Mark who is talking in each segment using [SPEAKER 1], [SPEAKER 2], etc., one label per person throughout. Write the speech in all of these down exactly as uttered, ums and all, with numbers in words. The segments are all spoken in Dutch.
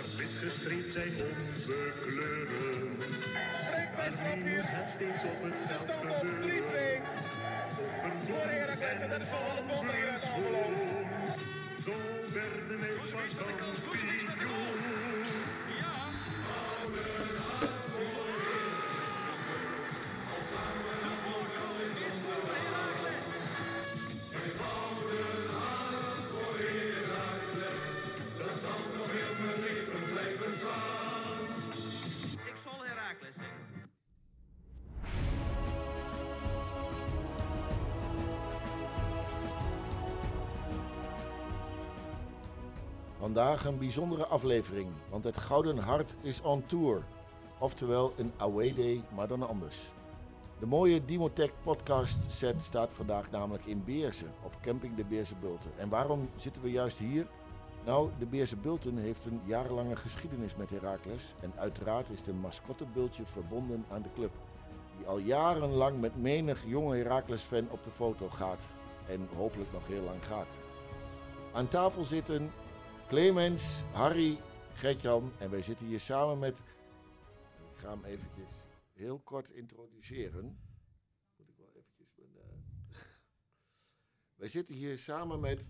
[SPEAKER 1] Zwart-wit gestreept zijn onze kleuren. Maar nu moet het steeds op het veld gebeuren. Op een doel en een halve schoon. Zo werden wij van kampioen.
[SPEAKER 2] Ik zal Heracles zeggen.
[SPEAKER 3] Vandaag een bijzondere aflevering, want het Gouden Hart is on tour. Oftewel een away day, maar dan anders. De mooie Dimotech podcast set staat vandaag namelijk in Beersen, op camping de Beerse Bulten. En waarom zitten we juist hier? Nou, de Beerse Bulten heeft een jarenlange geschiedenis met Heracles. En uiteraard is de mascottebultje verbonden aan de club. Die al jarenlang met menig jonge Heracles-fan op de foto gaat. En hopelijk nog heel lang gaat. Aan tafel zitten Clemens, Harry, Gertjan en wij zitten hier samen met... Ik ga hem eventjes heel kort introduceren. Moet ik wel eventjes... Uh... wij zitten hier samen met...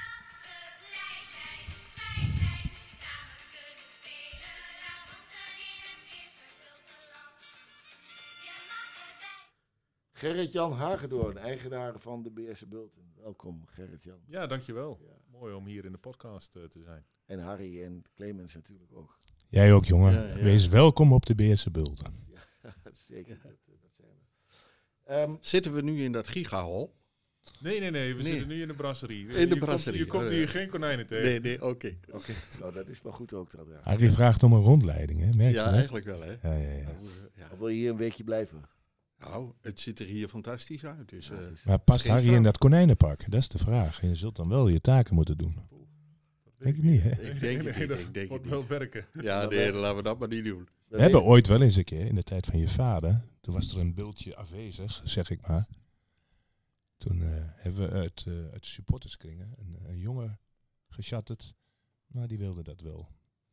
[SPEAKER 3] Gerrit-Jan Hagedorn, eigenaar van de Beerse Bulten. Welkom, Gerrit-Jan.
[SPEAKER 4] Ja, dankjewel.
[SPEAKER 3] Ja.
[SPEAKER 4] Mooi om hier in de podcast uh, te zijn.
[SPEAKER 3] En Harry en Clemens natuurlijk ook.
[SPEAKER 5] Jij ook, jongen.
[SPEAKER 3] Ja, ja.
[SPEAKER 5] Wees welkom op de Beerse Bulten.
[SPEAKER 3] Ja, zeker. Dat, dat zijn we. Um,
[SPEAKER 6] Zitten we nu in dat gigahol?
[SPEAKER 4] Nee, nee, nee. We
[SPEAKER 6] Nee.
[SPEAKER 4] zitten nu in de brasserie.
[SPEAKER 6] In de
[SPEAKER 4] je
[SPEAKER 6] brasserie.
[SPEAKER 4] Komt, je komt
[SPEAKER 6] Oh,
[SPEAKER 4] hier
[SPEAKER 6] ja.
[SPEAKER 4] geen konijnen tegen.
[SPEAKER 6] Nee, nee, oké. Okay, okay.
[SPEAKER 3] nou, dat is maar goed ook. Dat, ja.
[SPEAKER 5] Harry vraagt om een rondleiding, hè? Merk je
[SPEAKER 6] Ja,
[SPEAKER 5] dat?
[SPEAKER 6] eigenlijk wel, hè?
[SPEAKER 5] Ja, ja, ja.
[SPEAKER 6] Nou, ja.
[SPEAKER 3] Of wil je hier een weekje blijven?
[SPEAKER 6] Nou, het ziet er hier fantastisch uit. Dus,
[SPEAKER 3] Ja,
[SPEAKER 6] uh,
[SPEAKER 3] het is-
[SPEAKER 5] Maar past
[SPEAKER 6] Geen
[SPEAKER 5] Harry
[SPEAKER 6] straf.
[SPEAKER 5] in dat konijnenpak? Dat is de vraag. En je zult dan wel je taken moeten doen. Denk ik niet, hè?
[SPEAKER 6] ik denk het niet.
[SPEAKER 4] dat
[SPEAKER 6] Ik denk het
[SPEAKER 4] wordt
[SPEAKER 6] niet.
[SPEAKER 4] wel werken.
[SPEAKER 6] Ja,
[SPEAKER 3] Maar
[SPEAKER 6] nee,
[SPEAKER 3] wel-
[SPEAKER 6] laten we dat maar niet doen.
[SPEAKER 3] We
[SPEAKER 5] We hebben
[SPEAKER 3] weten-
[SPEAKER 5] ooit wel eens een keer, in de tijd van je vader, toen was er een bultje afwezig, zeg ik maar. Toen uh, hebben we uit, uh, uit supporterskringen een, een jongen geschatterd. Nou, die wilde dat wel.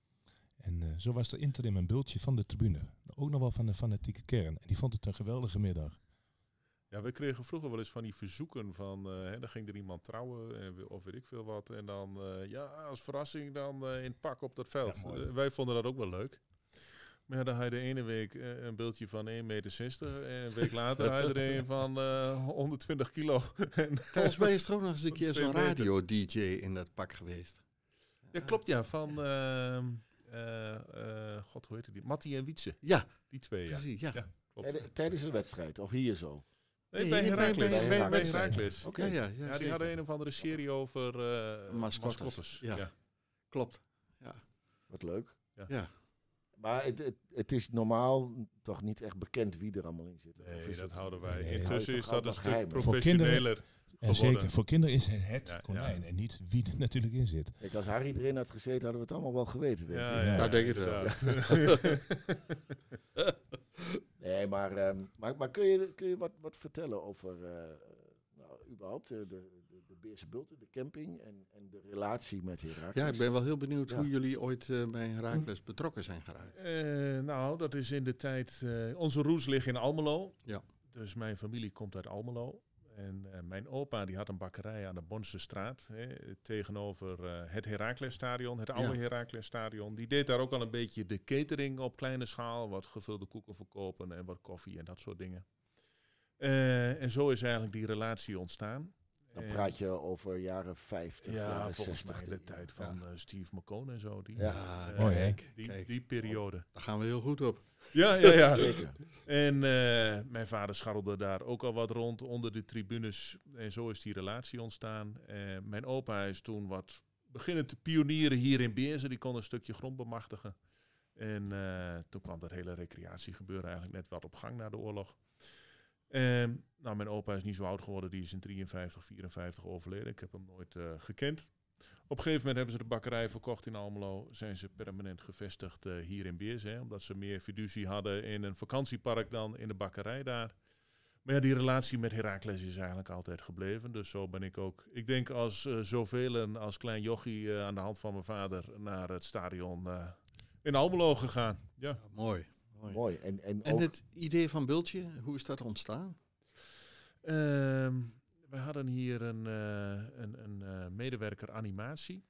[SPEAKER 5] En uh, zo was er interim een bultje van de tribune. Ook nog wel van de fanatieke kern. En die vond het een geweldige middag.
[SPEAKER 4] Ja, we kregen vroeger wel eens van die verzoeken van... Uh, hè, dan ging er iemand trouwen en, of weet ik veel wat. En dan, uh, ja, als verrassing dan uh, in het pak op dat veld.
[SPEAKER 5] Ja, mooi.
[SPEAKER 4] Uh, wij vonden dat ook wel leuk. Maar ja, dan had je de ene week uh, een beeldje van één komma zestig meter. En een week later had je er een van uh, honderdtwintig kilo. en,
[SPEAKER 6] Volgens mij is er ook nog eens een keer
[SPEAKER 4] Twee
[SPEAKER 6] zo'n
[SPEAKER 4] meter.
[SPEAKER 6] radio-D J in dat pak geweest.
[SPEAKER 4] Ja, klopt ja. Van, uh, uh, uh, god, hoe heette die? Mattie en Wietse.
[SPEAKER 6] Ja,
[SPEAKER 4] Die twee, ja.
[SPEAKER 6] precies. Ja.
[SPEAKER 4] Ja, klopt.
[SPEAKER 3] Tijden- Tijdens een wedstrijd, of hier zo?
[SPEAKER 4] Nee,
[SPEAKER 6] Nee,
[SPEAKER 4] bij
[SPEAKER 6] bij-
[SPEAKER 4] Heracles.
[SPEAKER 6] bij-
[SPEAKER 3] bij
[SPEAKER 4] Bij
[SPEAKER 3] wedstrijd.
[SPEAKER 4] Heracles.
[SPEAKER 3] Oké.
[SPEAKER 6] Ja, ja, ja,
[SPEAKER 4] Ja, die
[SPEAKER 6] zeker.
[SPEAKER 4] hadden een of andere serie over uh,
[SPEAKER 6] Mascottes.
[SPEAKER 4] mascottes.
[SPEAKER 6] Ja.
[SPEAKER 4] Ja.
[SPEAKER 6] Klopt.
[SPEAKER 3] Wat leuk.
[SPEAKER 6] Ja.
[SPEAKER 3] Maar het, het, het is normaal toch niet echt bekend wie er allemaal in zit. Of
[SPEAKER 4] Nee,
[SPEAKER 3] is
[SPEAKER 4] dat
[SPEAKER 3] het-
[SPEAKER 4] houden wij.
[SPEAKER 5] Nee,
[SPEAKER 4] Intussen
[SPEAKER 3] hou
[SPEAKER 4] is
[SPEAKER 3] je toch
[SPEAKER 4] dat een
[SPEAKER 3] allemaal
[SPEAKER 4] stuk
[SPEAKER 3] geheim.
[SPEAKER 5] Voor kinderen-
[SPEAKER 4] professioneler
[SPEAKER 5] En
[SPEAKER 4] geworden.
[SPEAKER 5] zeker, voor kinderen is het het
[SPEAKER 4] Ja,
[SPEAKER 5] konijn
[SPEAKER 4] ja.
[SPEAKER 5] en niet wie er natuurlijk in zit.
[SPEAKER 3] Kijk, als Harry erin had gezeten, hadden we het allemaal wel geweten. Denk
[SPEAKER 4] Ja,
[SPEAKER 3] ik.
[SPEAKER 4] ja,
[SPEAKER 6] Nou, denk het wel.
[SPEAKER 4] inderdaad.
[SPEAKER 3] Nee, maar, ehm, maar, maar kun je, kun je wat, wat vertellen over eh, nou, überhaupt eh, de, de, de Beerse Bulten, de camping en, en de relatie met Heracles?
[SPEAKER 6] Ja, ik ben wel heel benieuwd
[SPEAKER 3] Ja.
[SPEAKER 6] hoe jullie ooit uh, bij Heracles betrokken zijn geraakt.
[SPEAKER 4] Eh, nou, dat is in de tijd... eh, onze roots liggen in Almelo.
[SPEAKER 6] Ja.
[SPEAKER 4] Dus mijn familie komt uit Almelo. En uh, mijn opa die had een bakkerij aan de Bonse straat. Hè, tegenover uh, het Heraclesstadion, het oude
[SPEAKER 6] Ja.
[SPEAKER 4] Heraclesstadion. Die deed daar ook al een beetje de catering op kleine schaal. Wat gevulde koeken verkopen en wat koffie en dat soort dingen. Uh, en zo is eigenlijk die relatie ontstaan.
[SPEAKER 3] Dan
[SPEAKER 4] En-
[SPEAKER 3] praat je over jaren vijftig,
[SPEAKER 4] Ja,
[SPEAKER 3] jaren
[SPEAKER 4] volgens
[SPEAKER 3] zestig.
[SPEAKER 4] mij de tijd van uh, Steve McCone en zo. Die,
[SPEAKER 3] Ja.
[SPEAKER 4] uh,
[SPEAKER 5] Mooi, hè?
[SPEAKER 4] Die,
[SPEAKER 6] Kijk.
[SPEAKER 4] die periode.
[SPEAKER 6] Daar gaan we heel goed op.
[SPEAKER 4] Ja, ja, ja.
[SPEAKER 3] Zeker.
[SPEAKER 4] En uh, mijn vader scharrelde daar ook al wat rond onder de tribunes. En zo is die relatie ontstaan. Uh, mijn opa is toen wat beginnen te pionieren hier in Beersen. Die kon een stukje grond bemachtigen. En uh, toen kwam dat hele recreatiegebeuren eigenlijk net wat op gang na de oorlog. En, nou, mijn opa is niet zo oud geworden. Die is in drieënvijftig, vierenvijftig overleden. Ik heb hem nooit uh, gekend. Op een gegeven moment hebben ze de bakkerij verkocht in Almelo. Zijn ze permanent gevestigd uh, hier in Beersen. Hè, omdat ze meer fiducie hadden in een vakantiepark dan in de bakkerij daar. Maar ja, die relatie met Heracles is eigenlijk altijd gebleven. Dus zo ben ik ook, ik denk als uh, zoveel als klein jochie uh, aan de hand van mijn vader naar het stadion uh, in Almelo gegaan. Ja.
[SPEAKER 6] Ja, mooi. mooi.
[SPEAKER 3] Mooi. En, en,
[SPEAKER 6] En
[SPEAKER 3] ook,
[SPEAKER 6] het idee van Bultje, hoe is dat ontstaan?
[SPEAKER 4] Ehm, we hadden hier een, uh, een, een uh, medewerker animatie.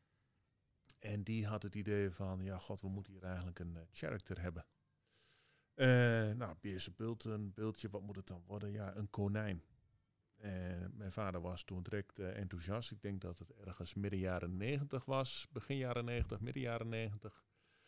[SPEAKER 4] En die had het idee van, ja god, we moeten hier eigenlijk een uh, character hebben. Uh, nou, Beerse Bult, een beeldje, wat moet het dan worden? Ja, een konijn. Uh, mijn vader was toen direct uh, enthousiast. Ik denk dat het ergens midden jaren negentig was. Begin jaren negentig, midden jaren negentig.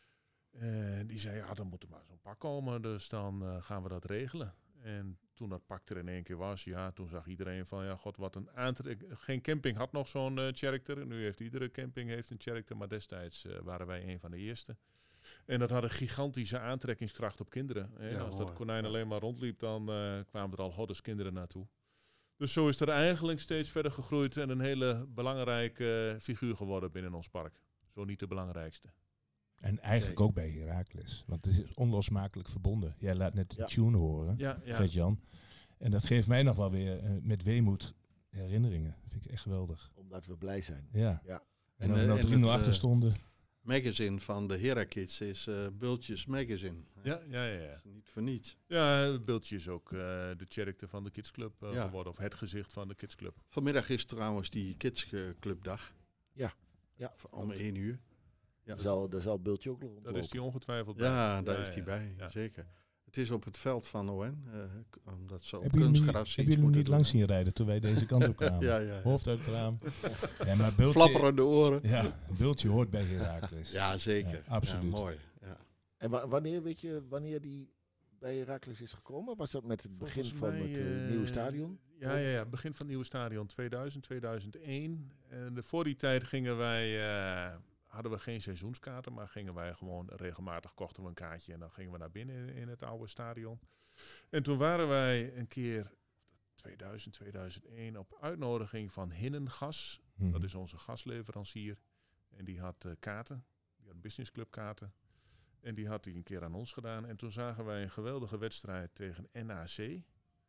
[SPEAKER 4] Uh, die zei, ja, dan moet er maar zo'n pak komen. Dus dan uh, gaan we dat regelen. En toen dat pak er in één keer was, ja, toen zag iedereen van, ja, god, wat een aantrek. Geen camping had nog zo'n uh, character. Nu heeft iedere camping heeft een character, maar destijds uh, waren wij een van de eerste. En dat had een gigantische aantrekkingskracht op kinderen. Hè?
[SPEAKER 6] Ja,
[SPEAKER 4] Als
[SPEAKER 6] mooi.
[SPEAKER 4] dat konijn alleen maar rondliep, dan uh, kwamen er al hoddes kinderen naartoe. Dus zo is er eigenlijk steeds verder gegroeid en een hele belangrijke uh, figuur geworden binnen ons park. Zo niet de belangrijkste.
[SPEAKER 5] En eigenlijk
[SPEAKER 6] Nee.
[SPEAKER 5] ook bij Heracles. Want het is onlosmakelijk verbonden. Jij laat net de
[SPEAKER 3] Ja.
[SPEAKER 5] tune horen,
[SPEAKER 4] Ja, ja.
[SPEAKER 5] zegt Jan. En dat geeft mij nog wel weer uh, met weemoed herinneringen. Dat vind ik echt geweldig.
[SPEAKER 3] omdat we blij zijn.
[SPEAKER 5] Ja.
[SPEAKER 3] Ja.
[SPEAKER 5] En
[SPEAKER 6] En,
[SPEAKER 5] als we
[SPEAKER 6] eh,
[SPEAKER 5] nou
[SPEAKER 6] en
[SPEAKER 5] drie nul
[SPEAKER 6] het,
[SPEAKER 5] achter
[SPEAKER 6] eh,
[SPEAKER 5] stonden.
[SPEAKER 6] Magazine van de Herakids is uh, Bultjes Magazine.
[SPEAKER 4] Ja, ja, ja.
[SPEAKER 6] Dat
[SPEAKER 4] ja.
[SPEAKER 6] is niet voor niets.
[SPEAKER 4] Ja, het beeldje is ook uh, de character van de Kids Club uh,
[SPEAKER 6] Ja.
[SPEAKER 4] geworden. Of het gezicht van de Kids Club.
[SPEAKER 6] Vanmiddag is trouwens die Kids uh, Clubdag.
[SPEAKER 3] Ja. Ja.
[SPEAKER 6] Om één uur. Ja,
[SPEAKER 3] Daar zal, daar zal Bultje ook nog
[SPEAKER 4] Daar
[SPEAKER 3] rondlopen.
[SPEAKER 4] is hij ongetwijfeld bij.
[SPEAKER 6] ja daar
[SPEAKER 4] Ja,
[SPEAKER 6] is hij
[SPEAKER 4] ja.
[SPEAKER 6] bij.
[SPEAKER 4] Ja.
[SPEAKER 6] Zeker. Het is op het veld van O N. Uh, k- omdat ze op
[SPEAKER 5] Hebben jullie,
[SPEAKER 6] kunstgras
[SPEAKER 5] hebben
[SPEAKER 6] iets
[SPEAKER 5] jullie hem
[SPEAKER 6] moeten
[SPEAKER 5] niet
[SPEAKER 6] doen.
[SPEAKER 5] langs zien rijden toen wij deze kant op kwamen?
[SPEAKER 6] Ja, ja, ja.
[SPEAKER 5] Hoofd uit het raam. Ja, maar Bultje,
[SPEAKER 6] Flapperende oren.
[SPEAKER 5] ja, Bultje hoort bij Heracles.
[SPEAKER 6] Ja, zeker.
[SPEAKER 5] Ja, absoluut.
[SPEAKER 6] Ja, mooi. Ja.
[SPEAKER 3] En wa- wanneer, weet je, wanneer die bij Heracles is gekomen? Was dat met het begin
[SPEAKER 4] Volgens
[SPEAKER 3] van
[SPEAKER 4] mij,
[SPEAKER 3] het uh,
[SPEAKER 4] eh,
[SPEAKER 3] nieuwe stadion?
[SPEAKER 4] Ja, ja, ja, begin van het nieuwe stadion tweeduizend, tweeduizend één. En de, voor die tijd gingen wij, uh, hadden we geen seizoenskaarten, maar gingen wij gewoon regelmatig kochten we een kaartje en dan gingen we naar binnen in, in het oude stadion. En toen waren wij een keer tweeduizend, tweeduizend één op uitnodiging van Hinnengas.
[SPEAKER 5] Mhm.
[SPEAKER 4] Dat is onze gasleverancier. En die had uh, kaarten, die had businessclub kaarten. En die had hij een keer aan ons gedaan. En toen zagen wij een geweldige wedstrijd tegen N A C.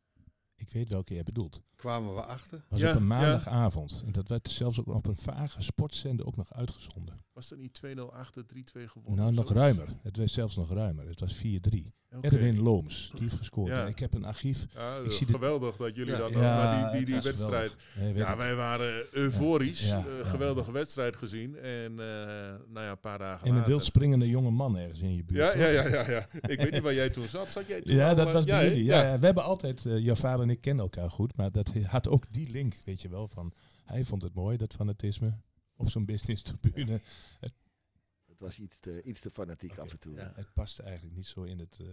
[SPEAKER 5] Ik weet welke jij bedoelt.
[SPEAKER 6] Kwamen we achter.
[SPEAKER 5] was
[SPEAKER 4] Ja,
[SPEAKER 5] op een
[SPEAKER 4] ja.
[SPEAKER 5] maandagavond. En dat werd zelfs ook op een vage sportzender ook nog uitgezonden.
[SPEAKER 4] Was dat niet twee nul achter, drie twee gewonnen?
[SPEAKER 5] Nou,
[SPEAKER 4] of
[SPEAKER 5] nog
[SPEAKER 4] zoiets?
[SPEAKER 5] ruimer. Het was zelfs nog ruimer. Het was vier drie.
[SPEAKER 4] Oké.
[SPEAKER 5] Erwin Looms, die heeft gescoord.
[SPEAKER 4] Ja.
[SPEAKER 5] En ik heb een archief.
[SPEAKER 4] Ja,
[SPEAKER 5] Ik zie de-
[SPEAKER 4] geweldig dat jullie
[SPEAKER 6] Ja,
[SPEAKER 4] dat
[SPEAKER 6] ja,
[SPEAKER 4] nog, maar die, die,
[SPEAKER 5] het
[SPEAKER 4] die
[SPEAKER 5] was
[SPEAKER 4] wedstrijd.
[SPEAKER 5] geweldig. Nee, weet
[SPEAKER 4] Ja,
[SPEAKER 5] ik.
[SPEAKER 4] wij waren euforisch.
[SPEAKER 5] Ja,
[SPEAKER 4] Eh,
[SPEAKER 5] ja,
[SPEAKER 4] geweldige
[SPEAKER 5] ja.
[SPEAKER 4] wedstrijd gezien. En uh, nou ja, een paar dagen
[SPEAKER 5] En een
[SPEAKER 4] later.
[SPEAKER 5] wild springende jonge man ergens in je buurt.
[SPEAKER 4] Ja,
[SPEAKER 5] toch?
[SPEAKER 4] ja, ja, ja, ja. Ik weet niet waar jij toen zat. Zat jij toen
[SPEAKER 5] Ja,
[SPEAKER 4] al,
[SPEAKER 5] dat
[SPEAKER 4] eh,
[SPEAKER 5] was bij
[SPEAKER 4] hè?
[SPEAKER 5] jullie. Ja, ja, we hebben altijd, uh, jouw vader en ik kennen elkaar goed, maar dat had ook die link, weet je wel, van hij vond het mooi, dat fanatisme, op zo'n business tribune. Het,
[SPEAKER 3] Het was iets te, iets te fanatiek
[SPEAKER 5] Oké,
[SPEAKER 3] af en toe.
[SPEAKER 6] ja.
[SPEAKER 5] het paste eigenlijk niet zo in het, uh,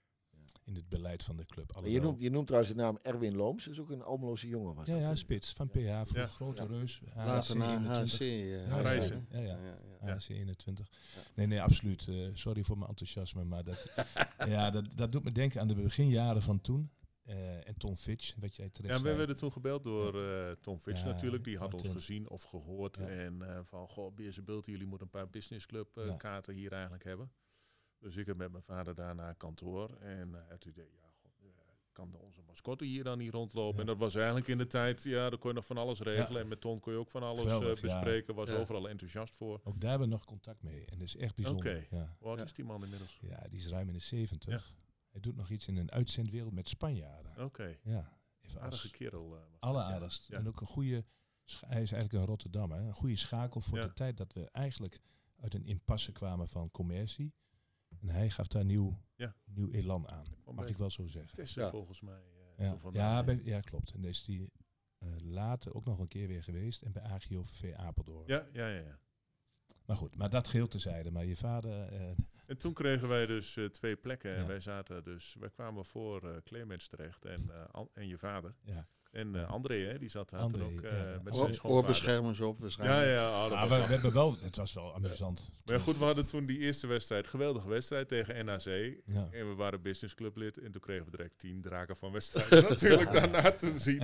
[SPEAKER 5] in het beleid van de club.
[SPEAKER 3] Maar je,
[SPEAKER 5] Alhoewel-
[SPEAKER 3] noemt, je noemt trouwens de naam Erwin Looms. Dat is ook een Almeloze jongen. Was
[SPEAKER 5] ja,
[SPEAKER 3] dat,
[SPEAKER 5] ja,
[SPEAKER 3] hè?
[SPEAKER 5] spits van P H, voor
[SPEAKER 4] Ja.
[SPEAKER 5] grote
[SPEAKER 3] Ja.
[SPEAKER 5] reus.
[SPEAKER 6] Later naar H C.
[SPEAKER 5] eenentwintig.
[SPEAKER 6] Uh,
[SPEAKER 5] Ja,
[SPEAKER 4] Reizen.
[SPEAKER 5] Ja, ja.
[SPEAKER 6] Ja, ja.
[SPEAKER 5] H C eenentwintig.
[SPEAKER 6] Ja.
[SPEAKER 5] Nee, nee, absoluut. Uh, sorry voor mijn enthousiasme, maar dat, ja, dat, dat doet me denken aan de beginjaren van toen. Uh, en Tom Fitch, wat jij terecht
[SPEAKER 4] Ja, we
[SPEAKER 5] zei.
[SPEAKER 4] werden toen gebeld door uh, Tom Fitch
[SPEAKER 5] Ja,
[SPEAKER 4] natuurlijk. Die had
[SPEAKER 5] wat
[SPEAKER 4] ons
[SPEAKER 5] een-
[SPEAKER 4] gezien of gehoord.
[SPEAKER 5] Ja.
[SPEAKER 4] En uh, van, goh, Beerse Bult, jullie moeten een paar businessclub uh,
[SPEAKER 5] Ja.
[SPEAKER 4] kaarten hier eigenlijk hebben. Dus ik heb met mijn vader daar naar kantoor. En uh, het idee, ja, god, uh, kan de, onze mascotte hier dan niet rondlopen?
[SPEAKER 5] Ja.
[SPEAKER 4] En dat was eigenlijk in de tijd, ja, daar kon je nog van alles regelen.
[SPEAKER 5] Ja.
[SPEAKER 4] En met Ton kon je ook van alles
[SPEAKER 5] Geweldig,
[SPEAKER 4] uh, bespreken. Was
[SPEAKER 6] Ja.
[SPEAKER 4] overal enthousiast voor.
[SPEAKER 5] Ook daar hebben we nog contact mee. En dat is echt bijzonder.
[SPEAKER 4] Oké.
[SPEAKER 5] Ja.
[SPEAKER 4] Hoe oud
[SPEAKER 6] Ja.
[SPEAKER 4] is die man inmiddels?
[SPEAKER 5] ja, die is ruim in de zeventig. Hij doet nog iets in een uitzendwereld met Spanjaarden.
[SPEAKER 4] Oké, okay.
[SPEAKER 5] Ja, even
[SPEAKER 4] aardige
[SPEAKER 5] als
[SPEAKER 4] kerel. Uh, was dat, ja.
[SPEAKER 5] alleraardigst.
[SPEAKER 4] Ja.
[SPEAKER 5] En ook een goede, scha- hij is eigenlijk een Rotterdammer. Hè? Een goede schakel voor
[SPEAKER 4] Ja.
[SPEAKER 5] de tijd dat we eigenlijk uit een impasse kwamen van commercie. En hij gaf daar nieuw,
[SPEAKER 4] Ja.
[SPEAKER 5] nieuw elan aan.
[SPEAKER 4] Kwam
[SPEAKER 5] Mag
[SPEAKER 4] bij
[SPEAKER 5] ik wel zo zeggen.
[SPEAKER 4] Tessen
[SPEAKER 3] Ja.
[SPEAKER 4] volgens mij. Uh,
[SPEAKER 5] Ja,
[SPEAKER 4] toen vandaan,
[SPEAKER 5] ja,
[SPEAKER 4] hè?
[SPEAKER 5] bij, ja klopt. En daar is die uh, later ook nog een keer weer geweest. En bij A G O V V Apeldoorn.
[SPEAKER 4] ja, ja, ja, ja.
[SPEAKER 5] Maar goed, maar dat geheel tezijde. Maar je vader... Uh,
[SPEAKER 4] En toen kregen wij dus uh, twee plekken. En
[SPEAKER 5] Ja.
[SPEAKER 4] wij zaten dus, wij kwamen voor uh, Clemens terecht en, uh, An- en je vader.
[SPEAKER 5] ja.
[SPEAKER 4] En uh,
[SPEAKER 5] Ja.
[SPEAKER 4] André, hè, die zat daar
[SPEAKER 5] André,
[SPEAKER 4] toen ook uh,
[SPEAKER 5] ja, ja.
[SPEAKER 4] met
[SPEAKER 6] Oor-
[SPEAKER 4] zijn schoonvader.
[SPEAKER 6] Oorbeschermers op
[SPEAKER 4] Ja,
[SPEAKER 6] waarschijnlijk.
[SPEAKER 4] ja, oh, dat
[SPEAKER 5] Maar
[SPEAKER 4] was
[SPEAKER 5] we,
[SPEAKER 4] wel-
[SPEAKER 5] we hebben wel... Het was wel amusant.
[SPEAKER 4] Maar ja, goed, we hadden toen die eerste wedstrijd, geweldige wedstrijd tegen N A C.
[SPEAKER 5] Ja.
[SPEAKER 4] En we waren businessclublid en toen kregen we direct tien draken van wedstrijden natuurlijk daarna te zien.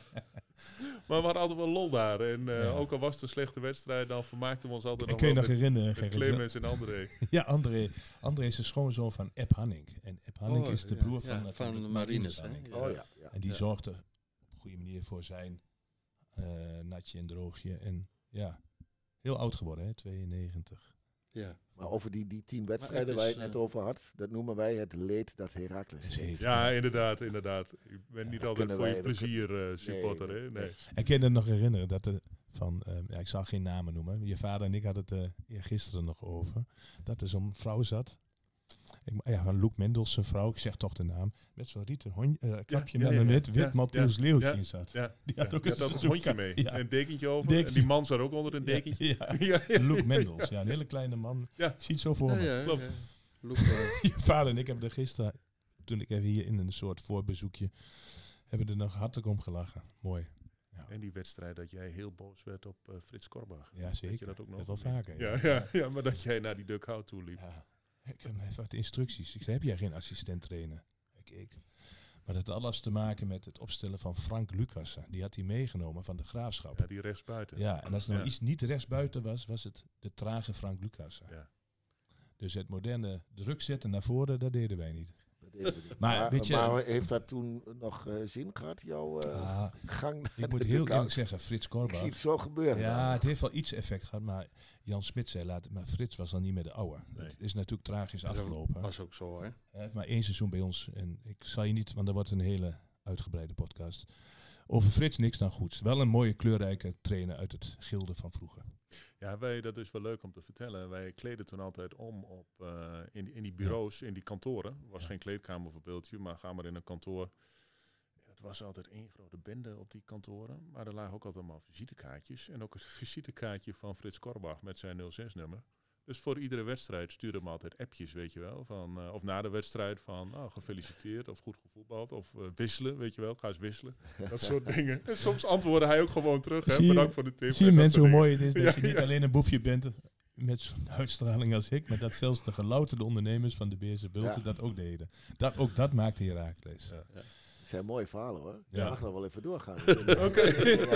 [SPEAKER 4] Maar we hadden altijd wel lol daar. En uh,
[SPEAKER 5] Ja.
[SPEAKER 4] ook al was het een slechte wedstrijd, dan vermaakten we ons altijd
[SPEAKER 5] En
[SPEAKER 4] nog
[SPEAKER 5] kun je
[SPEAKER 4] wel
[SPEAKER 5] nog
[SPEAKER 4] met,
[SPEAKER 5] herinneren?
[SPEAKER 4] met
[SPEAKER 5] Gerrit?
[SPEAKER 4] Clemens en André.
[SPEAKER 5] Ja, André. André is de schoonzoon van Eb Hanning. En Eb Hanning
[SPEAKER 6] Oh,
[SPEAKER 5] is de
[SPEAKER 6] ja,
[SPEAKER 5] broer
[SPEAKER 6] ja,
[SPEAKER 5] van, uh,
[SPEAKER 6] van
[SPEAKER 5] de
[SPEAKER 6] Marines, hè?
[SPEAKER 5] Hanning.
[SPEAKER 6] Ja.
[SPEAKER 3] Oh ja. ja.
[SPEAKER 5] En die
[SPEAKER 6] Ja.
[SPEAKER 5] zorgde op een goede manier voor zijn uh, natje en droogje. En ja, heel oud geworden, hè, tweeënnegentig.
[SPEAKER 6] Ja.
[SPEAKER 3] Maar over die, die tien wedstrijden
[SPEAKER 6] het
[SPEAKER 3] waar je
[SPEAKER 6] is,
[SPEAKER 3] het net
[SPEAKER 6] eh,
[SPEAKER 3] over had, dat noemen wij het leed dat Heracles
[SPEAKER 5] Dat is
[SPEAKER 3] heet.
[SPEAKER 5] heet.
[SPEAKER 4] Ja, inderdaad, inderdaad. Ik ben niet
[SPEAKER 3] dat
[SPEAKER 4] altijd
[SPEAKER 3] kunnen
[SPEAKER 4] voor je
[SPEAKER 3] wij- dat
[SPEAKER 4] plezier eh, supporter,
[SPEAKER 3] nee,
[SPEAKER 4] hè?
[SPEAKER 3] nee.
[SPEAKER 4] Nee.
[SPEAKER 5] Ik kan je nog herinneren dat er van, ehm, ja, ik zal geen namen noemen. Je vader en ik hadden het uh, gisteren nog over. Dat er zo'n vrouw zat. Ik, ja, van Loek Mendels, zijn vrouw, ik zeg toch de naam. Met zo'n rieten hond, uh, kapje
[SPEAKER 4] ja,
[SPEAKER 5] met
[SPEAKER 4] ja,
[SPEAKER 5] een
[SPEAKER 4] ja.
[SPEAKER 5] wit, wit
[SPEAKER 4] Ja,
[SPEAKER 5] Matthews
[SPEAKER 4] ja,
[SPEAKER 5] Leeuwtje
[SPEAKER 4] ja,
[SPEAKER 5] in zat.
[SPEAKER 4] Ja,
[SPEAKER 5] Die
[SPEAKER 4] ja,
[SPEAKER 5] had ook
[SPEAKER 4] die had
[SPEAKER 5] een
[SPEAKER 4] ook een
[SPEAKER 5] zo'n
[SPEAKER 4] hondje
[SPEAKER 5] ka-
[SPEAKER 4] mee.
[SPEAKER 5] ja.
[SPEAKER 4] En een dekentje over.
[SPEAKER 5] Dekentje.
[SPEAKER 4] En die man zat ook onder een dekentje.
[SPEAKER 5] Ja,
[SPEAKER 4] Ja, ja.
[SPEAKER 5] Loek Mendels, ja, een hele kleine man.
[SPEAKER 4] Ja.
[SPEAKER 5] Ziet zo voor
[SPEAKER 6] Ja,
[SPEAKER 5] me.
[SPEAKER 6] ja,
[SPEAKER 4] klopt.
[SPEAKER 6] ja. Loek, eh,
[SPEAKER 5] Je vader en ik hebben er gisteren, toen ik even hier in een soort voorbezoekje, hebben er nog hartelijk om gelachen. Mooi.
[SPEAKER 4] En die wedstrijd dat jij heel boos werd op uh, Frits Korbach.
[SPEAKER 5] Ja,
[SPEAKER 4] Weet
[SPEAKER 5] zeker.
[SPEAKER 4] je dat ook nog?
[SPEAKER 5] Dat wel
[SPEAKER 4] of niet?
[SPEAKER 5] vaker.
[SPEAKER 4] Ja, ja, ja, maar dat jij naar die dugout toe liep.
[SPEAKER 5] Ja. Ik heb even wat instructies. Ik zei, heb jij geen assistent trainer? Ik, ik. Maar dat had alles te maken met het opstellen van Frank Lucassen. Die had hij meegenomen van de Graafschap.
[SPEAKER 4] Ja, die rechtsbuiten.
[SPEAKER 5] Ja, en als er nou
[SPEAKER 4] Ja.
[SPEAKER 5] iets niet rechtsbuiten was, was het de trage Frank Lucassen.
[SPEAKER 4] Ja.
[SPEAKER 5] Dus het moderne druk zetten naar voren, dat deden wij niet.
[SPEAKER 3] Dat deden we niet.
[SPEAKER 5] Maar,
[SPEAKER 3] Maar,
[SPEAKER 5] weet je-
[SPEAKER 3] maar heeft dat toen nog uh, zin gehad, jouw uh,
[SPEAKER 5] Ah,
[SPEAKER 3] gang naar
[SPEAKER 5] ik moet
[SPEAKER 3] de
[SPEAKER 5] heel
[SPEAKER 3] dugout?
[SPEAKER 5] eerlijk zeggen, Frits
[SPEAKER 3] Ik zie
[SPEAKER 5] Korbach.
[SPEAKER 3] het zo gebeuren.
[SPEAKER 5] Ja, het heeft wel iets effect gehad, maar Jan Smit zei later, maar Frits was dan niet meer de oude.
[SPEAKER 4] Nee.
[SPEAKER 5] Het is natuurlijk tragisch
[SPEAKER 6] dat
[SPEAKER 5] afgelopen.
[SPEAKER 6] was ook zo, hè?
[SPEAKER 5] Hij heeft maar één seizoen bij ons. En ik zal je niet, want dat wordt een hele uitgebreide podcast. Over Frits niks dan goeds. Wel een mooie kleurrijke trainer uit het gilde van vroeger.
[SPEAKER 4] Ja, wij, dat is wel leuk om te vertellen. Wij kleden toen altijd om op, uh, in, die, in die bureaus, in die kantoren. Er was
[SPEAKER 5] Ja.
[SPEAKER 4] geen kleedkamerverbeeldje, maar ga maar in een kantoor. Ja, het was altijd één grote bende op die kantoren. Maar er lagen ook altijd allemaal visitekaartjes. En ook het visitekaartje van Frits Korbach met zijn nul zes nummer. Dus voor iedere wedstrijd stuurde hem altijd appjes, weet je wel. Van, uh, of na de wedstrijd van, oh, gefeliciteerd of goed gevoetbald. Of uh, wisselen, weet je wel, ga eens wisselen. Dat soort dingen. En soms antwoordde hij ook gewoon terug. Hè,
[SPEAKER 5] Zie je-
[SPEAKER 4] bedankt voor de tip.
[SPEAKER 5] Zie je
[SPEAKER 4] en dat
[SPEAKER 5] mensen
[SPEAKER 4] soort
[SPEAKER 5] hoe
[SPEAKER 4] dingen.
[SPEAKER 5] mooi het is dat
[SPEAKER 4] Ja,
[SPEAKER 5] je niet
[SPEAKER 4] ja.
[SPEAKER 5] alleen een boefje bent met zo'n uitstraling als ik, maar dat zelfs de gelouterde ondernemers van de Beerse Bulten
[SPEAKER 3] Ja.
[SPEAKER 5] dat ook deden. Dat, ook dat maakte Heracles.
[SPEAKER 4] Ja.
[SPEAKER 3] Het zijn mooie verhalen hoor.
[SPEAKER 5] Ja.
[SPEAKER 3] Je mag nog wel even doorgaan.
[SPEAKER 4] Oké.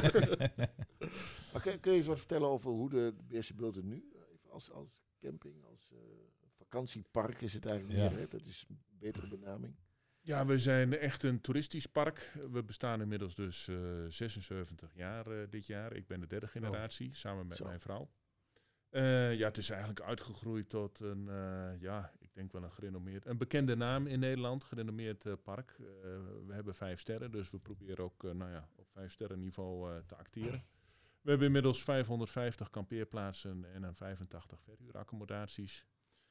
[SPEAKER 3] Maar kun, kun je eens wat vertellen over hoe de Beerse Bulten nu, even als, als camping, als uh, vakantiepark is het eigenlijk
[SPEAKER 5] Ja.
[SPEAKER 3] meer, hè? Dat is een betere benaming.
[SPEAKER 4] Ja, we zijn echt een toeristisch park. We bestaan inmiddels dus uh, zesenzeventig jaar uh, dit jaar. Ik ben de derde generatie, samen met
[SPEAKER 3] Zo.
[SPEAKER 4] mijn vrouw. Uh, ja, het is eigenlijk uitgegroeid tot een, uh, ja, ik denk wel een gerenommeerd, een bekende naam in Nederland, gerenommeerd uh, park. Uh, we hebben vijf sterren, dus we proberen ook, uh, nou ja, op vijf sterren niveau uh, te acteren. We hebben inmiddels vijfhonderdvijftig kampeerplaatsen en een vijfentachtig verhuuraccommodaties.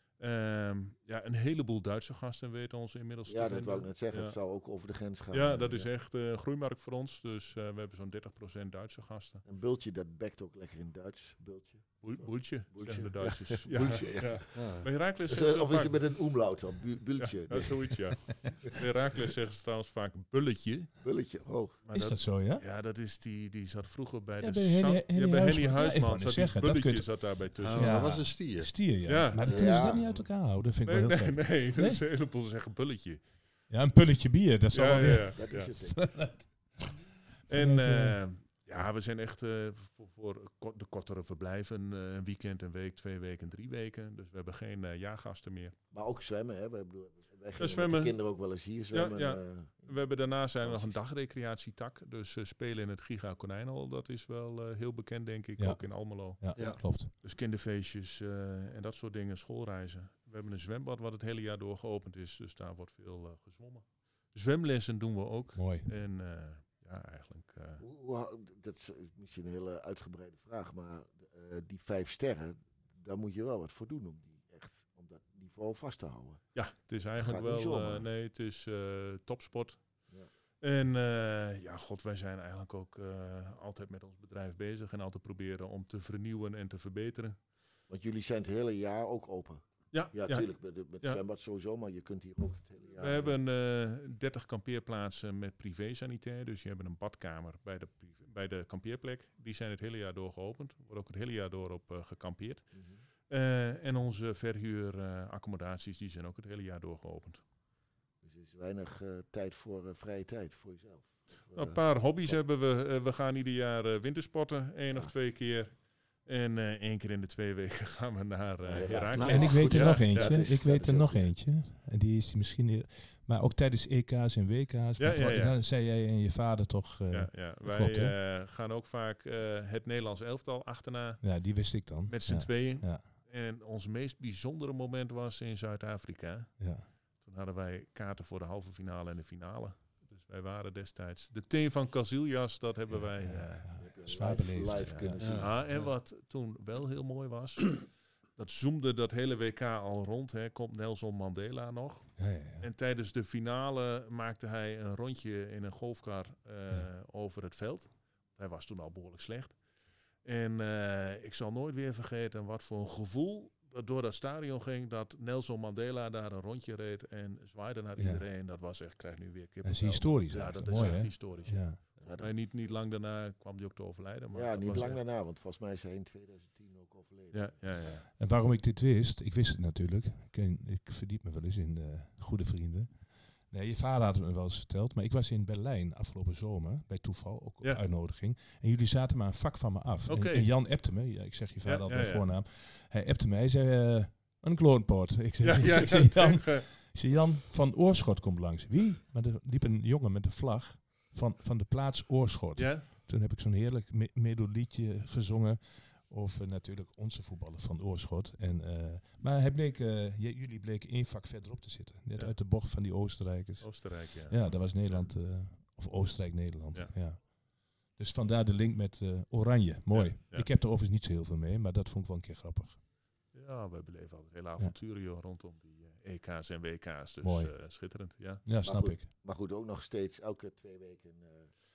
[SPEAKER 4] Um, ja, een heleboel Duitse gasten weten ons inmiddels
[SPEAKER 3] Ja,
[SPEAKER 4] te
[SPEAKER 3] dat
[SPEAKER 4] vinden.
[SPEAKER 3] wou ik net zeggen.
[SPEAKER 4] Ja.
[SPEAKER 3] Het zou ook over de grens gaan.
[SPEAKER 4] Ja, dat is
[SPEAKER 3] Ja.
[SPEAKER 4] echt een uh, groeimarkt voor ons. Dus uh, we hebben zo'n dertig procent Duitse gasten.
[SPEAKER 3] Een bultje, dat bekt ook lekker in Duits. Bultje.
[SPEAKER 4] Boel, boeltje,
[SPEAKER 3] Boeltje.
[SPEAKER 4] zeggen de Duitsers.
[SPEAKER 3] Ja, boeltje, ja.
[SPEAKER 4] ja.
[SPEAKER 6] Ja.
[SPEAKER 4] Bij Heracles
[SPEAKER 3] Dus,
[SPEAKER 4] zeggen ze
[SPEAKER 3] uh, of
[SPEAKER 4] vaak-
[SPEAKER 3] is het met een omlaut dan? Bu- bultje.
[SPEAKER 4] Ja, ja, zoiets, ja. Bij Heracles zeggen ze trouwens vaak bulletje.
[SPEAKER 3] Bulletje, oh.
[SPEAKER 4] Maar
[SPEAKER 5] Is dat zo, ja?
[SPEAKER 4] Ja, dat is die, die zat vroeger bij
[SPEAKER 5] Ja,
[SPEAKER 4] de
[SPEAKER 5] bij Henny-
[SPEAKER 4] Sound-
[SPEAKER 5] Henny
[SPEAKER 4] ja, bij Henny
[SPEAKER 5] Huisman. Ja, ik
[SPEAKER 4] Huisman.
[SPEAKER 5] wou net
[SPEAKER 4] zat die
[SPEAKER 5] zeggen, dat
[SPEAKER 4] bulletje
[SPEAKER 5] kunt-
[SPEAKER 4] zat daarbij tussen.
[SPEAKER 6] Oh,
[SPEAKER 5] Ja.
[SPEAKER 6] dat was een stier.
[SPEAKER 5] Stier, ja.
[SPEAKER 4] Ja.
[SPEAKER 5] Maar dat kunnen ze
[SPEAKER 3] Ja.
[SPEAKER 5] dat niet uit elkaar houden. Dat vind ik
[SPEAKER 4] Nee,
[SPEAKER 5] wel heel
[SPEAKER 4] nee,
[SPEAKER 5] gek.
[SPEAKER 4] nee,
[SPEAKER 5] Nee?
[SPEAKER 4] dus een heleboel zeggen bulletje.
[SPEAKER 5] Ja, een pulletje bier, dat zal
[SPEAKER 4] Ja,
[SPEAKER 5] wel
[SPEAKER 4] ja,
[SPEAKER 5] weer...
[SPEAKER 4] ja.
[SPEAKER 3] Dat
[SPEAKER 4] ja.
[SPEAKER 3] is het. Denk ik.
[SPEAKER 4] En
[SPEAKER 5] Vanuit, eh,
[SPEAKER 4] uh, ja, we zijn echt uh, voor, voor ko- de kortere verblijven, uh, een weekend, een week, twee weken, drie weken. Dus we hebben geen uh, jaargasten meer.
[SPEAKER 3] Maar ook zwemmen, hè? Wij, bedoel, wij gingen met
[SPEAKER 4] zwemmen.
[SPEAKER 3] de kinderen ook wel eens hier zwemmen.
[SPEAKER 4] ja.
[SPEAKER 3] eh,
[SPEAKER 4] We hebben daarna zijn er nog een dagrecreatietak. Dus uh, spelen in het Giga Konijnal, dat is wel uh, heel bekend denk ik,
[SPEAKER 5] Ja.
[SPEAKER 4] ook in Almelo.
[SPEAKER 5] Ja,
[SPEAKER 6] Ja.
[SPEAKER 5] klopt.
[SPEAKER 4] Dus kinderfeestjes uh, en dat soort dingen, schoolreizen. We hebben een zwembad wat het hele jaar door geopend is, dus daar wordt veel uh, gezwommen. Zwemlessen doen we ook.
[SPEAKER 5] Mooi.
[SPEAKER 4] En uh, ja, eigenlijk... Uh,
[SPEAKER 3] hoe, hoe hou- dat is misschien een hele uitgebreide vraag, maar uh, die vijf sterren, daar moet je wel wat voor doen om die echt, om dat niveau vast te houden.
[SPEAKER 4] Ja, het is eigenlijk
[SPEAKER 3] Gaat niet
[SPEAKER 4] wel,
[SPEAKER 3] zomaar.
[SPEAKER 4] uh, nee, het is uh, topsport.
[SPEAKER 3] Ja.
[SPEAKER 4] En uh, ja, god, wij zijn eigenlijk ook uh, altijd met ons bedrijf bezig en altijd proberen om te vernieuwen en te verbeteren.
[SPEAKER 3] Want jullie zijn het hele jaar ook open.
[SPEAKER 4] Ja,
[SPEAKER 3] Ja,
[SPEAKER 4] ja.
[SPEAKER 3] natuurlijk, met, met
[SPEAKER 4] Ja.
[SPEAKER 3] zwembad sowieso, maar je kunt hier ook het hele jaar...
[SPEAKER 4] We hebben uh, dertig kampeerplaatsen met privé-sanitair. Dus je hebt een badkamer bij de, privé- bij de kampeerplek. Die zijn het hele jaar door geopend. Er wordt ook het hele jaar door op uh, gekampeerd.
[SPEAKER 3] Mhm.
[SPEAKER 4] Uh, en onze verhuuraccommodaties die zijn ook het hele jaar door geopend.
[SPEAKER 3] Dus er is weinig uh, tijd voor uh, vrije tijd, voor jezelf. Of, uh,
[SPEAKER 4] Nou, een paar hobby's hebben we. Uh, we gaan ieder jaar uh, wintersporten, één
[SPEAKER 3] Ja.
[SPEAKER 4] of twee keer. En uh, één keer in de twee weken gaan we naar uh,
[SPEAKER 3] Ja, ja.
[SPEAKER 4] Heracles.
[SPEAKER 6] Nou,
[SPEAKER 5] En ik weet
[SPEAKER 3] goed,
[SPEAKER 5] er
[SPEAKER 3] ja.
[SPEAKER 5] nog
[SPEAKER 3] Ja,
[SPEAKER 5] eentje.
[SPEAKER 3] dat is-
[SPEAKER 5] ik
[SPEAKER 3] dat
[SPEAKER 5] weet
[SPEAKER 3] is
[SPEAKER 5] er
[SPEAKER 3] heel
[SPEAKER 5] nog
[SPEAKER 3] goed.
[SPEAKER 5] eentje. En die is misschien... heel- Maar ook tijdens E K's en W K's.
[SPEAKER 4] Ja,
[SPEAKER 5] maar voor-
[SPEAKER 4] ja, ja.
[SPEAKER 5] Dan zei jij en je vader toch... eh, ja.
[SPEAKER 4] Ja, ja. Wij
[SPEAKER 5] klopt, hè?
[SPEAKER 4] uh, gaan ook vaak uh, het Nederlands elftal achterna
[SPEAKER 5] die wist ik dan.
[SPEAKER 4] met z'n
[SPEAKER 5] ja.
[SPEAKER 4] tweeën.
[SPEAKER 5] Ja.
[SPEAKER 4] En ons meest bijzondere moment was in Zuid-Afrika.
[SPEAKER 5] Ja.
[SPEAKER 4] Toen hadden wij kaarten voor de halve finale en de finale. Dus wij waren destijds... De team van Casillas, dat hebben wij...
[SPEAKER 5] Ja,
[SPEAKER 4] Uh,
[SPEAKER 5] ja,
[SPEAKER 3] Heb je
[SPEAKER 5] zwaar
[SPEAKER 3] live-
[SPEAKER 5] beleefd.
[SPEAKER 3] live
[SPEAKER 5] Ja.
[SPEAKER 3] kunnen
[SPEAKER 6] Ja.
[SPEAKER 3] zien.
[SPEAKER 4] Ah, en wat toen wel heel mooi was... dat zoomde dat hele W K al rond. Hè, komt Nelson Mandela nog.
[SPEAKER 5] Ja, ja, ja.
[SPEAKER 4] En tijdens de finale maakte hij een rondje in een golfkar uh,
[SPEAKER 5] Ja.
[SPEAKER 4] over het veld. Hij was toen al behoorlijk slecht. En uh, ik zal nooit weer vergeten wat voor een gevoel dat door dat stadion ging. Dat Nelson Mandela daar een rondje reed en zwaaide naar
[SPEAKER 5] Ja.
[SPEAKER 4] iedereen. Dat was echt, krijg nu weer kippenvel.
[SPEAKER 5] Dat is historisch
[SPEAKER 4] Ja, dat
[SPEAKER 5] eigenlijk.
[SPEAKER 4] is
[SPEAKER 5] Mooi,
[SPEAKER 4] echt
[SPEAKER 5] hè?
[SPEAKER 4] historisch.
[SPEAKER 5] Ja.
[SPEAKER 3] Ja,
[SPEAKER 4] Maar niet, niet lang daarna kwam hij ook te overlijden. Maar
[SPEAKER 3] ja,
[SPEAKER 4] dat
[SPEAKER 3] niet
[SPEAKER 4] was
[SPEAKER 3] lang
[SPEAKER 4] echt-
[SPEAKER 3] daarna, want volgens mij is hij in twintig tien ook overleden.
[SPEAKER 4] Ja, ja, ja.
[SPEAKER 5] En waarom ik dit wist, ik wist het natuurlijk. Ik, ken- ik verdiep me wel eens in uh, goede vrienden. Nee, je vader had het me wel eens verteld. Maar ik was in Berlijn afgelopen zomer, bij toeval, ook op
[SPEAKER 4] Ja.
[SPEAKER 5] uitnodiging. En jullie zaten maar een vak van me af.
[SPEAKER 4] Oké.
[SPEAKER 5] En, en Jan appte me, ja, ik zeg je vader
[SPEAKER 4] Ja,
[SPEAKER 5] altijd
[SPEAKER 4] ja,
[SPEAKER 5] bij
[SPEAKER 4] ja.
[SPEAKER 5] voornaam. Hij appte me, hij zei, uh, een kloonpoort. Ik zei,
[SPEAKER 4] Ja, ja,
[SPEAKER 5] ik zei, Jan,
[SPEAKER 4] ja.
[SPEAKER 5] ik zei, Jan van Oorschot komt langs. Wie? Maar er liep een jongen met een vlag van, van de plaats Oorschot.
[SPEAKER 4] Ja?
[SPEAKER 5] Toen heb ik zo'n heerlijk me- melodietje gezongen over natuurlijk onze voetballers van Oorschot. En, uh, maar hij bleek, uh, j- jullie bleken één vak verderop te zitten. Net
[SPEAKER 4] Ja.
[SPEAKER 5] uit de bocht van die Oostenrijkers.
[SPEAKER 4] Oostenrijk, ja.
[SPEAKER 5] Ja, dat was Nederland, uh, of Oostenrijk-Nederland. Ja.
[SPEAKER 4] Ja.
[SPEAKER 5] Dus vandaar de link met uh, Oranje. Mooi.
[SPEAKER 4] Ja, ja.
[SPEAKER 5] Ik heb er overigens niet zo heel veel mee, maar dat vond ik wel een keer grappig.
[SPEAKER 4] Ja, wij beleven altijd hele avonturen joh, rondom die uh, E K's en W K's. Dus
[SPEAKER 5] Mooi.
[SPEAKER 4] uh, schitterend, ja.
[SPEAKER 5] Ja, snap
[SPEAKER 3] goed.
[SPEAKER 5] ik.
[SPEAKER 3] Maar goed, ook nog steeds elke twee weken, uh,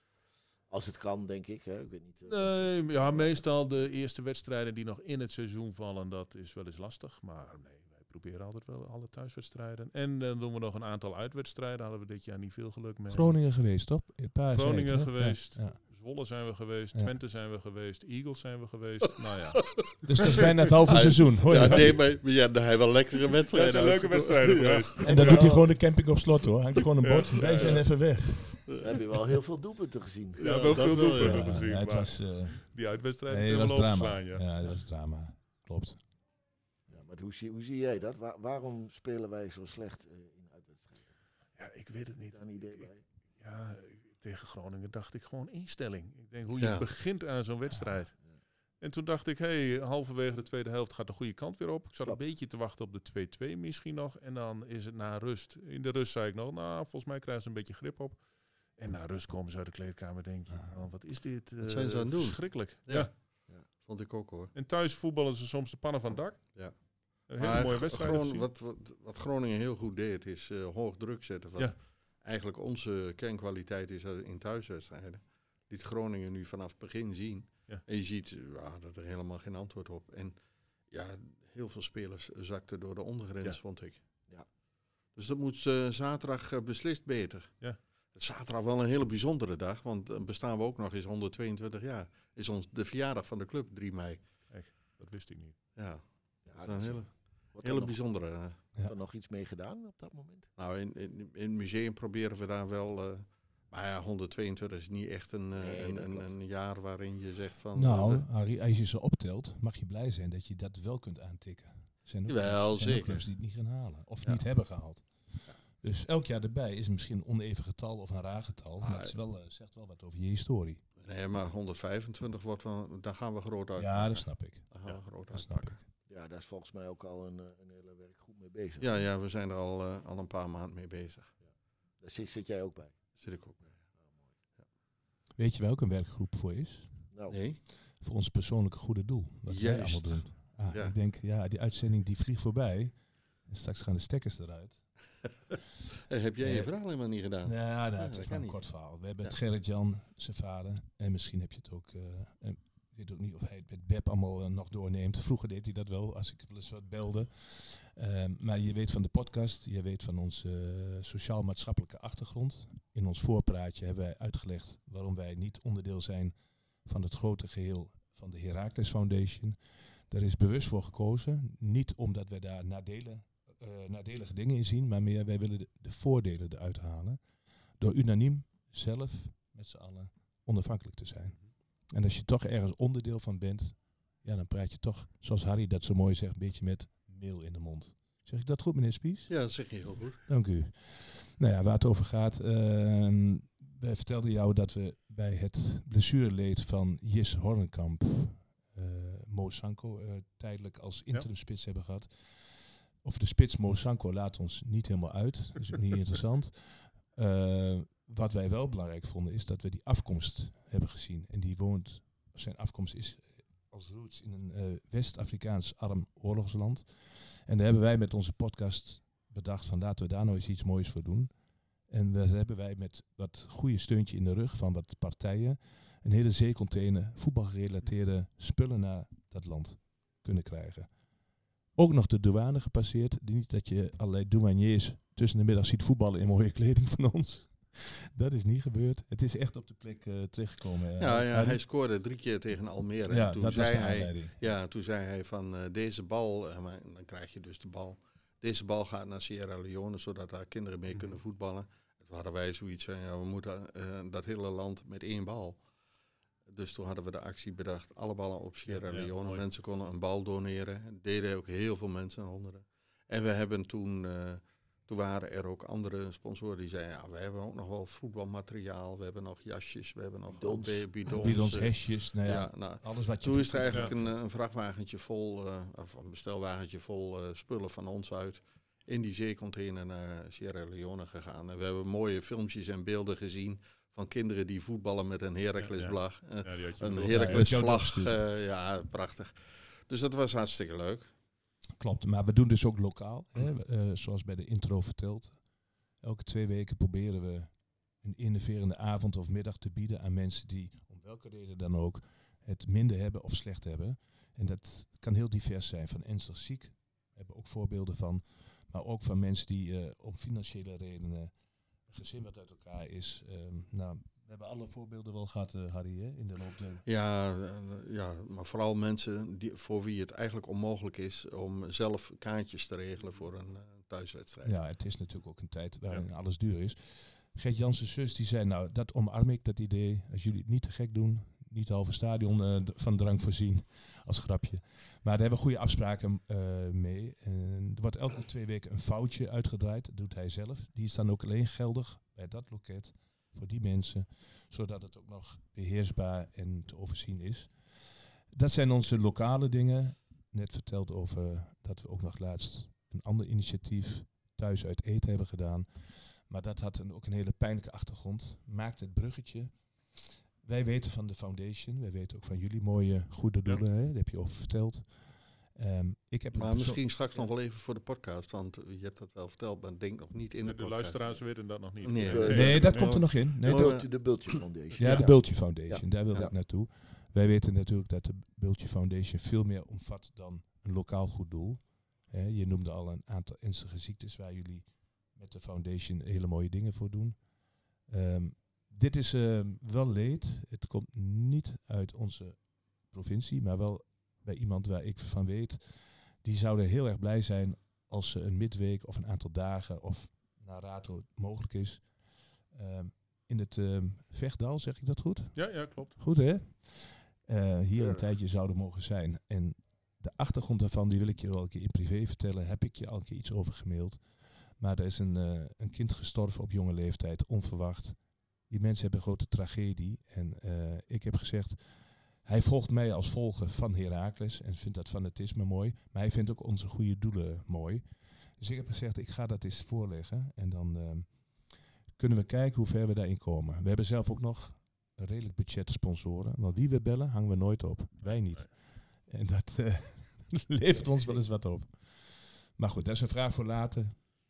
[SPEAKER 3] als het kan, denk ik. Hè? Ik weet niet. Uh,
[SPEAKER 4] Nee, maar ja, meestal de eerste wedstrijden die nog in het seizoen vallen, dat is wel eens lastig. Maar nee, wij proberen altijd wel alle thuiswedstrijden. En dan doen we nog een aantal uitwedstrijden. Hadden we dit jaar niet veel geluk mee.
[SPEAKER 5] Groningen geweest, toch? Een paar zei
[SPEAKER 4] Groningen
[SPEAKER 5] het, hè?
[SPEAKER 4] geweest.
[SPEAKER 5] Ja, ja.
[SPEAKER 4] Zwolle zijn we geweest,
[SPEAKER 5] Ja.
[SPEAKER 4] Twente zijn we geweest, Eagles zijn we geweest. Nou ja,
[SPEAKER 5] Dus dat is bijna het halve
[SPEAKER 6] Ja,
[SPEAKER 5] seizoen. Hoor je
[SPEAKER 6] Ja,
[SPEAKER 5] dat?
[SPEAKER 6] nee, maar maar ja, hij wel lekkere wedstrijden.
[SPEAKER 4] dat zijn leuke wedstrijden
[SPEAKER 6] Ja.
[SPEAKER 4] geweest.
[SPEAKER 5] En dan doet hij gewoon de camping op slot, hoor. Hangt er gewoon een bord.
[SPEAKER 4] Ja,
[SPEAKER 5] Wij
[SPEAKER 4] ja,
[SPEAKER 5] zijn
[SPEAKER 4] ja.
[SPEAKER 5] even weg.
[SPEAKER 3] Dan heb je wel heel veel doelpunten gezien.
[SPEAKER 4] Ja,
[SPEAKER 6] Ja,
[SPEAKER 4] wel
[SPEAKER 6] dat
[SPEAKER 4] veel
[SPEAKER 6] wel,
[SPEAKER 4] doelpunten
[SPEAKER 6] ja.
[SPEAKER 4] gezien.
[SPEAKER 5] het
[SPEAKER 4] maar
[SPEAKER 5] was, uh,
[SPEAKER 4] die uitwedstrijden
[SPEAKER 5] nee,
[SPEAKER 4] kunnen
[SPEAKER 5] het
[SPEAKER 4] we
[SPEAKER 5] was
[SPEAKER 4] wel
[SPEAKER 5] drama.
[SPEAKER 4] overslaan, ja.
[SPEAKER 5] Ja, dat was drama. Klopt.
[SPEAKER 3] Ja, maar hoe zie, hoe zie jij dat? Waar- waarom spelen wij zo slecht uh, in uitwedstrijden?
[SPEAKER 4] Ja, ik weet het niet.
[SPEAKER 3] Daar een idee
[SPEAKER 4] Ik-
[SPEAKER 3] bij?
[SPEAKER 4] Ja, tegen Groningen dacht ik gewoon instelling. Ik denk hoe je
[SPEAKER 6] Ja.
[SPEAKER 4] begint aan zo'n wedstrijd.
[SPEAKER 3] Ja.
[SPEAKER 4] En toen dacht ik, hé, hey, halverwege de tweede helft gaat de goede kant weer op. Ik zat
[SPEAKER 3] Klopt.
[SPEAKER 4] een beetje te wachten op de twee-twee misschien nog. En dan is het na rust. In de rust zei ik nog, nou, volgens mij krijgen ze een beetje grip op. En na rust komen ze uit de kleedkamer en denk je, oh, wat is dit uh,
[SPEAKER 6] Wat zijn ze aan het doen?
[SPEAKER 4] verschrikkelijk.
[SPEAKER 6] Ja.
[SPEAKER 4] Ja.
[SPEAKER 6] Vond ik ook hoor.
[SPEAKER 4] En thuis voetballen ze soms de pannen van het dak.
[SPEAKER 6] Ja.
[SPEAKER 4] Een hele
[SPEAKER 6] Maar
[SPEAKER 4] mooie
[SPEAKER 6] Gro-
[SPEAKER 4] wedstrijd.
[SPEAKER 6] Groningen- wat, wat, wat Groningen heel goed deed, is uh, hoog druk zetten. Wat
[SPEAKER 4] Ja.
[SPEAKER 6] eigenlijk onze kernkwaliteit is in thuiswedstrijden. Liet Groningen nu vanaf het begin zien.
[SPEAKER 4] Ja.
[SPEAKER 6] En je ziet uh, ja, dat er helemaal geen antwoord op. En ja, heel veel spelers zakten door de ondergrens,
[SPEAKER 4] Ja.
[SPEAKER 6] vond ik.
[SPEAKER 3] Ja.
[SPEAKER 6] Dus dat moet uh, zaterdag uh, beslist beter.
[SPEAKER 4] Ja.
[SPEAKER 6] Het is zaterdag wel een hele bijzondere dag, want dan bestaan we ook nog eens honderdtweeëntwintig jaar. Is ons de verjaardag van de club, drie mei.
[SPEAKER 4] Dat wist ik niet.
[SPEAKER 6] Ja,
[SPEAKER 3] Ja,
[SPEAKER 6] dat is
[SPEAKER 3] dat
[SPEAKER 6] een
[SPEAKER 3] is-
[SPEAKER 6] hele,
[SPEAKER 3] wordt er
[SPEAKER 6] hele
[SPEAKER 3] nog-
[SPEAKER 6] bijzondere. uh,
[SPEAKER 3] wordt er nog iets mee gedaan op dat moment?
[SPEAKER 6] Nou, in, in, in het museum proberen we daar wel... Uh, maar ja, honderdtweeëntwintig is niet echt een, uh,
[SPEAKER 3] Nee,
[SPEAKER 6] een,
[SPEAKER 3] dat
[SPEAKER 6] een,
[SPEAKER 3] klopt.
[SPEAKER 6] een jaar waarin je zegt van...
[SPEAKER 5] Nou,
[SPEAKER 6] uh, de-
[SPEAKER 5] Harry, als je ze optelt, mag je blij zijn dat je dat wel kunt aantikken. Er zijn ook
[SPEAKER 6] Jawel,
[SPEAKER 5] clubs- zijn ook
[SPEAKER 6] zeker.
[SPEAKER 5] clubs die het niet gaan halen. Of
[SPEAKER 6] Ja.
[SPEAKER 5] niet hebben gehaald. Dus elk jaar erbij is misschien een oneven getal of een raar getal.
[SPEAKER 6] Ah,
[SPEAKER 5] maar het is wel, uh, zegt wel wat over je historie.
[SPEAKER 6] nee, maar honderdvijfentwintig wordt van... Daar gaan we groot uit.
[SPEAKER 5] Ja, dat snap ik.
[SPEAKER 6] Daar gaan
[SPEAKER 4] Ja,
[SPEAKER 6] we groot
[SPEAKER 5] Dat snap
[SPEAKER 6] uitpakken.
[SPEAKER 5] ik.
[SPEAKER 3] Ja, daar is volgens mij ook al een, uh, een hele werkgroep mee bezig.
[SPEAKER 6] Ja, ja, we zijn er al, uh, al een paar maanden mee bezig.
[SPEAKER 3] Daar zit, zit jij ook bij.
[SPEAKER 6] Daar zit ik ook bij.
[SPEAKER 5] Weet je waar ook een werkgroep voor is?
[SPEAKER 3] Nou,
[SPEAKER 6] Nee?
[SPEAKER 5] Voor ons persoonlijke goede doel. Wat wij
[SPEAKER 6] Juist.
[SPEAKER 5] allemaal doen. Ah,
[SPEAKER 6] Ja.
[SPEAKER 5] Ik denk, ja, die uitzending die vliegt voorbij. En straks gaan de stekkers eruit.
[SPEAKER 6] Hey, heb jij
[SPEAKER 5] Nee.
[SPEAKER 6] je verhaal helemaal niet gedaan?
[SPEAKER 5] Ja, nou,
[SPEAKER 6] dat
[SPEAKER 5] het is
[SPEAKER 6] kan
[SPEAKER 5] maar een
[SPEAKER 6] niet.
[SPEAKER 5] kort verhaal. We hebben
[SPEAKER 6] Ja.
[SPEAKER 5] het Gerrit-Jan, zijn vader. En misschien heb je het ook... eh, en ik weet ook niet of hij het met Beb allemaal eh, nog doorneemt. Vroeger deed hij dat wel, als ik wel eens wat belde. Ehm, maar je weet van de podcast, je weet van onze eh, sociaal-maatschappelijke achtergrond. In ons voorpraatje hebben wij uitgelegd waarom wij niet onderdeel zijn van het grote geheel van de Heracles Foundation. Daar is bewust voor gekozen. Niet omdat wij daar nadelen, uh, nadelige dingen in zien, maar meer wij willen de, de voordelen eruit halen. Door unaniem zelf met z'n allen onafhankelijk te zijn. En als je toch ergens onderdeel van bent, ja, dan praat je toch, zoals Harry dat zo mooi zegt, een beetje met meel in de mond. Zeg ik dat goed, meneer Spies?
[SPEAKER 6] Ja, dat zeg je heel goed.
[SPEAKER 5] Dank u. Nou ja, waar het over gaat. Uh, wij vertelden jou dat we bij het blessureleed van Jis Hornkamp uh, uh, Mo Sanko uh, tijdelijk als interim ja. spits hebben gehad. Of de spits Mo Sanko laat ons niet helemaal uit. Dat is ook niet interessant. Uh, wat wij wel belangrijk vonden is dat we die afkomst hebben gezien. En die woont, zijn afkomst is als roots in een uh, West-Afrikaans arm oorlogsland. En daar hebben wij met onze podcast bedacht van laten we daar nou eens iets moois voor doen. En daar hebben wij met wat goede steuntje in de rug van wat partijen een hele zeecontainer voetbalgerelateerde spullen naar dat land kunnen krijgen. Ook nog de douane gepasseerd. Niet dat je allerlei douaniers tussen de middag ziet voetballen in mooie kleding van ons. Dat is niet gebeurd. Het is echt op de plek uh, terechtgekomen. Uh,
[SPEAKER 6] ja, ja, hij scoorde drie keer tegen Almere.
[SPEAKER 5] Ja,
[SPEAKER 6] en toen
[SPEAKER 5] dat
[SPEAKER 6] zei
[SPEAKER 5] was de
[SPEAKER 6] hij,
[SPEAKER 5] aanleiding.
[SPEAKER 6] Ja, toen zei hij van uh, deze bal, uh, maar dan krijg je dus de bal. Deze bal gaat naar Sierra Leone, zodat daar kinderen mee kunnen voetballen. Toen hadden wij zoiets van, ja, we moeten uh, dat hele land met één bal. Dus toen hadden we de actie bedacht, alle ballen op Sierra Leone. Ja, mensen konden een bal doneren. Dat deden ook heel veel mensen, honderden. En we hebben toen, uh, toen waren er ook andere sponsoren die zeiden, ja, we hebben ook nog wel voetbalmateriaal. We hebben nog jasjes, we hebben nog
[SPEAKER 3] bidons,
[SPEAKER 6] bidons,
[SPEAKER 5] bidons hesjes. Nou ja,
[SPEAKER 6] ja, nou,
[SPEAKER 5] alles wat je
[SPEAKER 6] toen is er eigenlijk
[SPEAKER 5] ja.
[SPEAKER 6] een, een vrachtwagentje vol, uh, of een bestelwagentje vol uh, spullen van ons uit in die zeecontainer naar Sierra Leone gegaan. En we hebben mooie filmpjes en beelden gezien van kinderen die voetballen met een Heracles-vlag. Ja, ja. uh, ja, een Heracles-vlag. Uh, ja, prachtig. Dus dat was hartstikke leuk.
[SPEAKER 5] Klopt, maar we doen dus ook lokaal. Hè? Uh, zoals bij de intro verteld. Elke twee weken proberen we een innoverende avond of middag te bieden aan mensen die, om welke reden dan ook, het minder hebben of slecht hebben. En dat kan heel divers zijn. Van ernstig ziek, we hebben ook voorbeelden van. Maar ook van mensen die uh, om financiële redenen een gezin wat uit elkaar is. Um, nou, we hebben alle voorbeelden wel gehad, uh, Harry, hè, in de loop der...
[SPEAKER 6] Ja, uh, ja, maar vooral mensen die, voor wie het eigenlijk onmogelijk is om zelf kaartjes te regelen voor een uh, thuiswedstrijd.
[SPEAKER 5] Ja, het is natuurlijk ook een tijd waarin ja. alles duur is. Gert Jansen zus die zei, nou, dat omarm ik, dat idee. Als jullie het niet te gek doen, niet halve stadion uh, d- van drank voorzien, als grapje. Maar daar hebben we goede afspraken uh, mee. En er wordt elke twee weken een foutje uitgedraaid, dat doet hij zelf. Die is dan ook alleen geldig bij dat loket voor die mensen, zodat het ook nog beheersbaar en te overzien is. Dat zijn onze lokale dingen. Net verteld over dat we ook nog laatst een ander initiatief thuis uit eten hebben gedaan. Maar dat had een, ook een hele pijnlijke achtergrond. Maakt het bruggetje. Wij weten van de foundation, wij weten ook van jullie mooie goede doelen, ja. hè? Dat heb je over verteld. Um, ik heb
[SPEAKER 6] maar misschien zo straks nog wel even voor de podcast, want je hebt dat wel verteld, maar denk nog niet in de,
[SPEAKER 4] de
[SPEAKER 6] podcast.
[SPEAKER 4] luisteraars weten dat nog niet.
[SPEAKER 6] Nee,
[SPEAKER 5] nee, nee dat nee. komt er nog in. Nee,
[SPEAKER 3] de Bultje, de Bultje Foundation.
[SPEAKER 5] Ja, de Bultje Foundation, ja. daar wil
[SPEAKER 3] ja.
[SPEAKER 5] ik naartoe. Wij weten natuurlijk dat de Bultje Foundation veel meer omvat dan een lokaal goed doel. He, je noemde al een aantal ernstige ziektes waar jullie met de foundation hele mooie dingen voor doen. Um, dit is uh, wel leed. Het komt niet uit onze provincie, maar wel bij iemand waar ik van weet. Die zouden heel erg blij zijn als ze een midweek of een aantal dagen of naar rato mogelijk is. Um, in het um, Vechtdal, zeg ik dat goed?
[SPEAKER 4] Ja, ja, klopt.
[SPEAKER 5] Goed, hè? Uh, hier ja. een tijdje zouden mogen zijn. En de achtergrond daarvan, die wil ik je wel een keer in privé vertellen. Heb ik je al een keer iets over gemaild. Maar er is een, uh, een kind gestorven op jonge leeftijd, onverwacht. Die mensen hebben een grote tragedie. En uh, ik heb gezegd, hij volgt mij als volger van Heracles en vindt dat fanatisme mooi. Maar hij vindt ook onze goede doelen mooi. Dus ik heb gezegd, ik ga dat eens voorleggen. En dan uh, kunnen we kijken hoe ver we daarin komen. We hebben zelf ook nog een redelijk budget sponsoren. Want wie we bellen, hangen we nooit op. Wij niet. En dat uh, levert ons wel eens wat op. Maar goed, dat is een vraag voor later.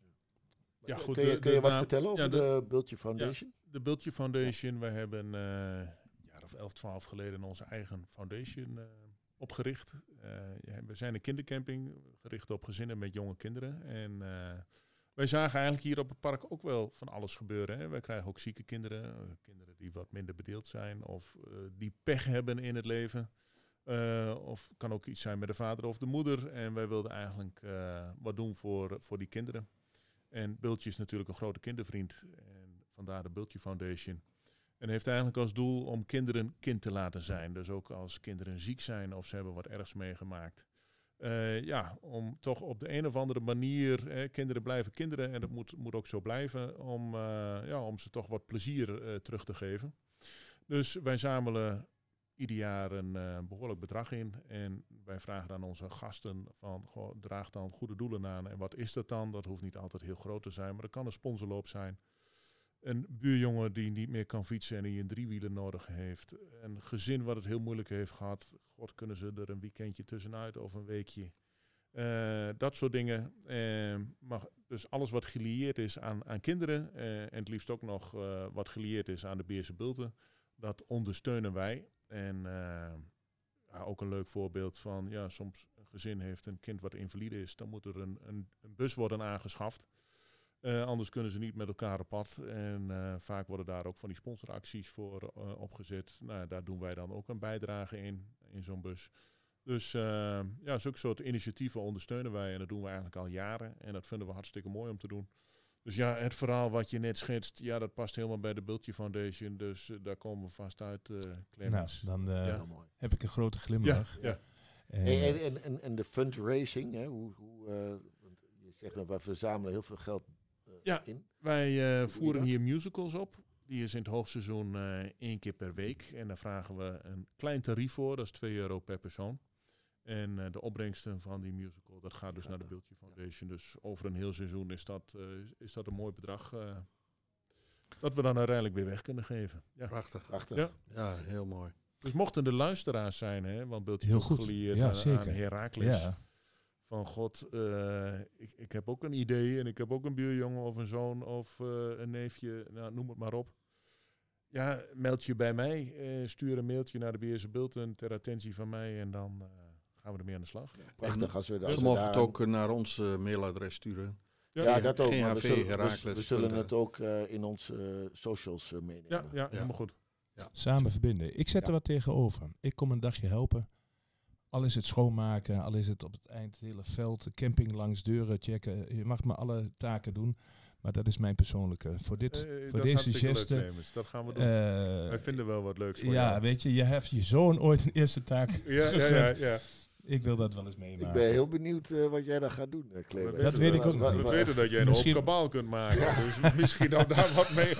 [SPEAKER 3] Ja, goed, kun je, de, kun je de, wat nou, vertellen over ja, de, de Bultje Foundation?
[SPEAKER 4] Ja, de Bultje Foundation, ja. we hebben uh, een jaar of elf, twaalf geleden onze eigen foundation uh, opgericht. Uh, ja, we zijn een kindercamping gericht op gezinnen met jonge kinderen. En uh, wij zagen eigenlijk hier op het park ook wel van alles gebeuren. Hè. Wij krijgen ook zieke kinderen, uh, kinderen die wat minder bedeeld zijn of uh, die pech hebben in het leven. Uh, of kan ook iets zijn met de vader of de moeder. En wij wilden eigenlijk uh, wat doen voor, voor die kinderen. En Bultje is natuurlijk een grote kindervriend. En vandaar de Bultje Foundation. En heeft eigenlijk als doel om kinderen kind te laten zijn. Dus ook als kinderen ziek zijn of ze hebben wat ergs meegemaakt. Uh, ja, om toch op de een of andere manier, eh, kinderen blijven kinderen. En dat moet, moet ook zo blijven om, uh, ja, om ze toch wat plezier uh, terug te geven. Dus wij zamelen ieder jaar een uh, behoorlijk bedrag in. En wij vragen aan onze gasten van, goh, draag dan goede doelen aan. En wat is dat dan? Dat hoeft niet altijd heel groot te zijn, maar dat kan een sponsorloop zijn. Een buurjongen die niet meer kan fietsen en die een driewieler nodig heeft. Een gezin wat het heel moeilijk heeft gehad. God, kunnen ze er een weekendje tussenuit of een weekje. Uh, dat soort dingen. Uh, maar dus alles wat gelieerd is aan, aan kinderen. Uh, en het liefst ook nog uh, wat gelieerd is aan de Beerse Bulten. Dat ondersteunen wij. En uh, ja, ook een leuk voorbeeld van, ja, soms een gezin heeft een kind wat invalide is. Dan moet er een, een, een bus worden aangeschaft. Uh, anders kunnen ze niet met elkaar op pad. En uh, vaak worden daar ook van die sponsoracties voor uh, opgezet. Nou, daar doen wij dan ook een bijdrage in, in zo'n bus. Dus uh, ja, zulke soort initiatieven ondersteunen wij. En dat doen we eigenlijk al jaren. En dat vinden we hartstikke mooi om te doen. Dus ja, het verhaal wat je net schetst, ja, dat past helemaal bij de Bultje Foundation. Dus uh, daar komen we vast uit, uh, Clemens.
[SPEAKER 5] Nou, dan uh,
[SPEAKER 4] ja.
[SPEAKER 5] heb ik een grote glimlach.
[SPEAKER 4] Ja, ja.
[SPEAKER 5] En,
[SPEAKER 3] Hey, en, en, en de fundraising, hè? Hoe, hoe, uh, je zegt dat wij verzamelen heel veel geld uh,
[SPEAKER 4] ja,
[SPEAKER 3] in.
[SPEAKER 4] Wij uh, voeren hier musicals op. Die is in het hoogseizoen uh, één keer per week. En daar vragen we een klein tarief voor. Dat is twee euro per persoon. En uh, de opbrengsten van die musical, dat gaat dus naar de Bultje Foundation. Dus over een heel seizoen is dat, uh, is dat een mooi bedrag. Uh, dat we dan uiteindelijk weer weg kunnen geven. Ja.
[SPEAKER 6] Prachtig.
[SPEAKER 3] Prachtig.
[SPEAKER 4] Ja.
[SPEAKER 6] Ja, heel mooi.
[SPEAKER 4] Dus mochten de luisteraars zijn, hè, want Bultje
[SPEAKER 5] heel
[SPEAKER 4] is
[SPEAKER 5] goed.
[SPEAKER 4] gelieerd
[SPEAKER 5] Ja,
[SPEAKER 4] aan,
[SPEAKER 5] zeker.
[SPEAKER 4] aan Heracles.
[SPEAKER 5] Ja.
[SPEAKER 4] Van god, uh, ik, ik heb ook een idee en ik heb ook een buurjongen of een zoon of uh, een neefje, nou, noem het maar op. Ja, meld je bij mij, uh, stuur een mailtje naar de Beerse Bulten ter attentie van mij en dan uh, gaan we ermee aan de slag. Ja.
[SPEAKER 3] Prachtig als we dat.
[SPEAKER 6] Ze mogen het ook naar ons uh, mailadres sturen.
[SPEAKER 3] Ja, ja, dat ook.
[SPEAKER 6] G H V,
[SPEAKER 3] we zullen,
[SPEAKER 6] Heracles,
[SPEAKER 3] we, we zullen het ook uh, in onze uh, socials uh, meenemen.
[SPEAKER 4] Ja, ja, helemaal goed.
[SPEAKER 6] Ja.
[SPEAKER 5] Samen verbinden. Ik zet
[SPEAKER 3] Ja.
[SPEAKER 5] er wat tegenover. Ik kom een dagje helpen. Al is het schoonmaken, al is het op het eind het hele veld, camping langs deuren checken. Je mag maar alle taken doen. Maar dat is mijn persoonlijke. Voor, dit,
[SPEAKER 4] Uh,
[SPEAKER 5] voor
[SPEAKER 4] dat
[SPEAKER 5] deze
[SPEAKER 4] is
[SPEAKER 5] geste.
[SPEAKER 4] leuk, Clemens. Dat gaan we doen.
[SPEAKER 5] Uh,
[SPEAKER 4] Wij vinden wel wat leuks voor
[SPEAKER 5] ja,
[SPEAKER 4] jou.
[SPEAKER 5] weet je, je hebt je zoon ooit een eerste taak.
[SPEAKER 4] Ja, ja, ja, ja.
[SPEAKER 5] Ik wil dat wel eens meemaken.
[SPEAKER 3] Ik ben heel benieuwd uh, wat jij dan gaat doen, uh, Clemens.
[SPEAKER 4] We
[SPEAKER 5] Dat
[SPEAKER 4] weten
[SPEAKER 5] weet
[SPEAKER 4] dat-
[SPEAKER 5] ik ook nog
[SPEAKER 4] We
[SPEAKER 5] niet.
[SPEAKER 4] weten dat jij een
[SPEAKER 5] Misschien-
[SPEAKER 4] hoop kabaal kunt maken. Dus misschien ook daar wat mee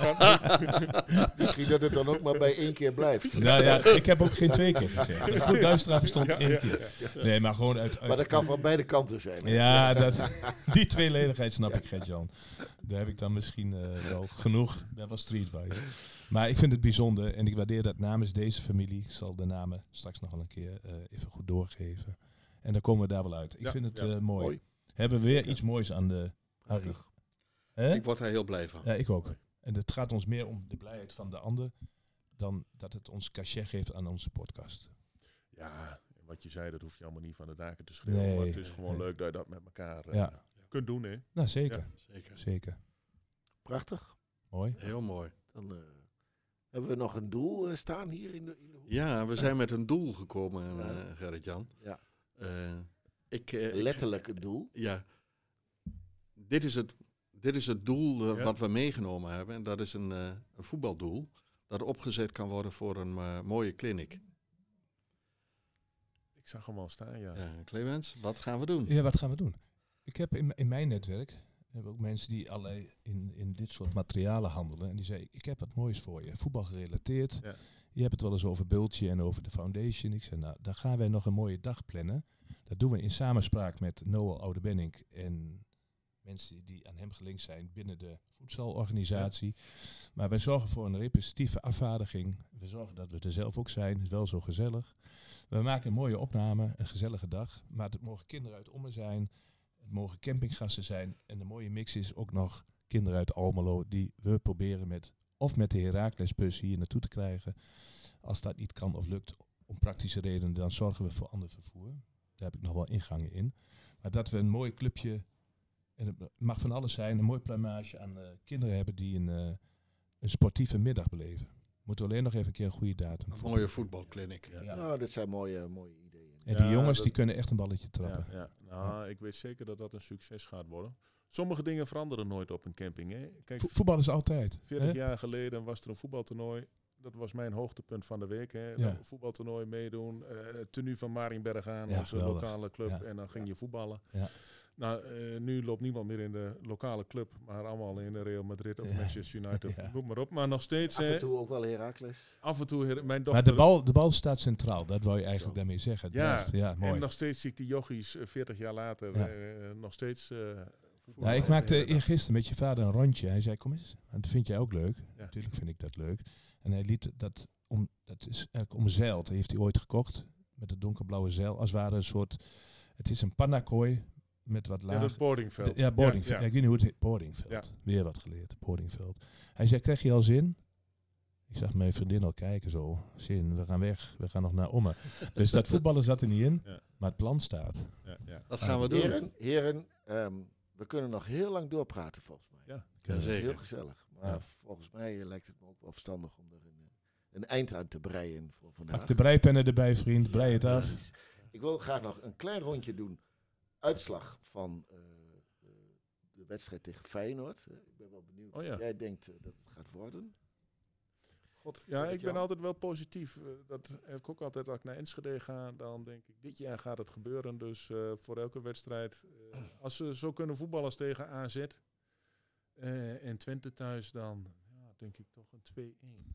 [SPEAKER 4] gaat.
[SPEAKER 3] Misschien dat het dan ook maar bij één keer blijft.
[SPEAKER 5] Nou ja, ik heb ook geen twee keer gezegd. Een goed luisteraar verstond
[SPEAKER 4] Ja,
[SPEAKER 5] één
[SPEAKER 4] ja,
[SPEAKER 5] keer.
[SPEAKER 4] ja.
[SPEAKER 5] Nee, maar gewoon uit... uit
[SPEAKER 3] Maar dat kan van beide kanten zijn. hè?
[SPEAKER 5] Ja, dat, die tweeledigheid snap ik, Gert-Jan. Daar heb ik dan misschien uh, wel genoeg. Dat was streetwise. Maar ik vind het bijzonder en ik waardeer dat namens deze familie. Ik zal de namen straks nog wel een keer uh, even goed doorgeven. En dan komen we daar wel uit. Ik
[SPEAKER 4] Ja,
[SPEAKER 5] vind het
[SPEAKER 4] ja.
[SPEAKER 5] uh, mooi.
[SPEAKER 3] Mooi.
[SPEAKER 5] Hebben we weer iets moois aan de Harry.
[SPEAKER 3] Prachtig.
[SPEAKER 5] Hè?
[SPEAKER 6] Ik word daar heel blij van.
[SPEAKER 5] Ja, ik ook. En het gaat ons meer om de blijheid van de ander dan dat het ons cachet geeft aan onze podcast.
[SPEAKER 4] Ja, wat je zei, dat hoef je allemaal niet van de daken te schreeuwen.
[SPEAKER 5] Nee,
[SPEAKER 4] maar het is gewoon
[SPEAKER 5] nee.
[SPEAKER 4] leuk dat je dat met elkaar uh,
[SPEAKER 5] Ja.
[SPEAKER 4] kunt doen, hè?
[SPEAKER 5] Nou, zeker.
[SPEAKER 4] Ja.
[SPEAKER 6] Zeker.
[SPEAKER 5] Zeker.
[SPEAKER 3] Prachtig.
[SPEAKER 5] Mooi.
[SPEAKER 6] Heel mooi.
[SPEAKER 3] Dan uh, hebben we nog een doel uh, staan hier in de, in de hoek.
[SPEAKER 6] Ja, we zijn met een doel gekomen, uh,
[SPEAKER 3] Ja.
[SPEAKER 6] Gerrit-Jan.
[SPEAKER 3] Ja.
[SPEAKER 6] Uh, ik, uh, ik-
[SPEAKER 3] Letterlijk een doel.
[SPEAKER 6] Ja. Dit is het, dit is het doel uh,
[SPEAKER 4] Ja.
[SPEAKER 6] wat we meegenomen hebben. En dat is een, uh, een voetbaldoel. Dat opgezet kan worden voor een uh, mooie clinic.
[SPEAKER 4] Ik zag hem al staan, ja.
[SPEAKER 6] Ja, Clemens, wat gaan we doen?
[SPEAKER 5] Ja, wat gaan we doen? Ik heb in, in mijn netwerk hebben ook mensen die allerlei in, in dit soort materialen handelen. En die zei, ik heb wat moois voor je. Voetbal gerelateerd.
[SPEAKER 4] Ja.
[SPEAKER 5] Je hebt het wel eens over Bultje en over de foundation. Ik zei, nou, dan gaan wij nog een mooie dag plannen. Dat doen we in samenspraak met Noel Oudebenink en mensen die aan hem gelinkt zijn binnen de voedselorganisatie. Maar wij zorgen voor een representatieve afvaardiging. We zorgen dat we er zelf ook zijn. Het is wel zo gezellig. We maken een mooie opname, een gezellige dag. Maar het mogen kinderen uit Ommen zijn. Het mogen campinggasten zijn. En de mooie mix is ook nog kinderen uit Almelo die we proberen met of met de Heraclesbus hier naartoe te krijgen. Als dat niet kan of lukt om praktische redenen, dan zorgen we voor ander vervoer. Daar heb ik nog wel ingangen in. Maar dat we een mooi clubje, en het mag van alles zijn, een mooi pluimage aan uh, kinderen hebben die een, uh, een sportieve middag beleven. Moeten we alleen nog even een keer een goede datum
[SPEAKER 6] Een
[SPEAKER 5] voor.
[SPEAKER 6] mooie voetbalclinic.
[SPEAKER 4] Ja.
[SPEAKER 5] Ja.
[SPEAKER 3] Nou, dit zijn mooie, mooie ideeën.
[SPEAKER 5] En die
[SPEAKER 4] Ja,
[SPEAKER 5] jongens
[SPEAKER 4] dat-
[SPEAKER 5] die kunnen echt een balletje trappen.
[SPEAKER 4] Ja, ja. Nou, ik weet zeker dat dat een succes gaat worden. Sommige dingen veranderen nooit op een camping, hè? Kijk,
[SPEAKER 5] Vo- voetbal is altijd.
[SPEAKER 4] veertig
[SPEAKER 5] hè?
[SPEAKER 4] jaar geleden was er een voetbaltoernooi. Dat was mijn hoogtepunt van de week. Hè.
[SPEAKER 5] Ja.
[SPEAKER 4] Een voetbaltoernooi meedoen. Uh, tenue van Marienberg aan,
[SPEAKER 5] Ja,
[SPEAKER 4] onze
[SPEAKER 5] geweldig.
[SPEAKER 4] lokale club.
[SPEAKER 5] Ja.
[SPEAKER 4] En dan ging je voetballen.
[SPEAKER 5] Ja.
[SPEAKER 4] Nou, uh, nu loopt niemand meer in de lokale club, maar allemaal in de Real Madrid of
[SPEAKER 5] Ja.
[SPEAKER 4] Manchester United,
[SPEAKER 5] Ja.
[SPEAKER 4] noem maar op. Maar nog steeds,
[SPEAKER 3] Af en
[SPEAKER 4] uh,
[SPEAKER 3] toe ook wel Heracles.
[SPEAKER 4] af en toe, her- mijn dochter...
[SPEAKER 5] Maar de bal, de bal staat centraal, dat wou je eigenlijk
[SPEAKER 3] Zo.
[SPEAKER 5] daarmee zeggen. Het
[SPEAKER 4] Ja,
[SPEAKER 5] blijft- ja, mooi.
[SPEAKER 4] En nog steeds zie ik die jochies uh, veertig jaar later
[SPEAKER 5] Ja.
[SPEAKER 4] uh, nog steeds... Uh,
[SPEAKER 5] Nou, ik maakte eergisteren met je vader een rondje. Hij zei, kom eens, want dat vind jij ook leuk.
[SPEAKER 4] Ja.
[SPEAKER 5] Natuurlijk vind ik dat leuk. En hij liet dat, om, dat is eigenlijk omzeild. Hij heeft hij ooit gekocht met een donkerblauwe zeil. Als het ware een soort, het is een pannakooi met wat
[SPEAKER 4] Ja,
[SPEAKER 5] laag.
[SPEAKER 4] dat boardingveld.
[SPEAKER 5] Ja, boardingveld.
[SPEAKER 4] Ja,
[SPEAKER 5] Ja, ik weet niet hoe het heet. Boardingveld.
[SPEAKER 4] Ja.
[SPEAKER 5] Weer wat geleerd. Boardingveld. Hij zei, krijg je al zin? Ik zag mijn vriendin al kijken zo. Zin, we gaan weg. We gaan nog naar Ommen. Dus dat voetballen zat er niet in.
[SPEAKER 4] Ja.
[SPEAKER 5] Maar het plan staat.
[SPEAKER 4] ja, ja.
[SPEAKER 6] Dat gaan we doen.
[SPEAKER 3] Heren, heren ehm, we kunnen nog heel lang doorpraten volgens mij.
[SPEAKER 4] Ja.
[SPEAKER 5] Ja,
[SPEAKER 3] Dat is
[SPEAKER 6] zeker.
[SPEAKER 3] heel gezellig. Maar
[SPEAKER 5] Ja.
[SPEAKER 3] volgens mij eh, lijkt het me ook wel verstandig om er een, eh, een eind aan te breien voor vandaag.
[SPEAKER 5] Pak de breipennen erbij, vriend. Brei het af.
[SPEAKER 3] Precies. Ik wil graag nog een klein rondje doen. Uitslag van eh, eh, de wedstrijd tegen Feyenoord. Eh, ik ben wel benieuwd
[SPEAKER 4] Oh ja.
[SPEAKER 3] wat jij denkt eh, dat het gaat worden.
[SPEAKER 4] God, ja, ik ben
[SPEAKER 3] Jan?
[SPEAKER 4] altijd wel positief. Uh, dat heb ik ook altijd als ik naar Enschede ga. Dan denk ik, dit jaar gaat het gebeuren. Dus uh, voor elke wedstrijd. Uh, als ze zo kunnen voetballen als tegen A Z uh, en Twente thuis, dan ja, denk ik toch een twee-één.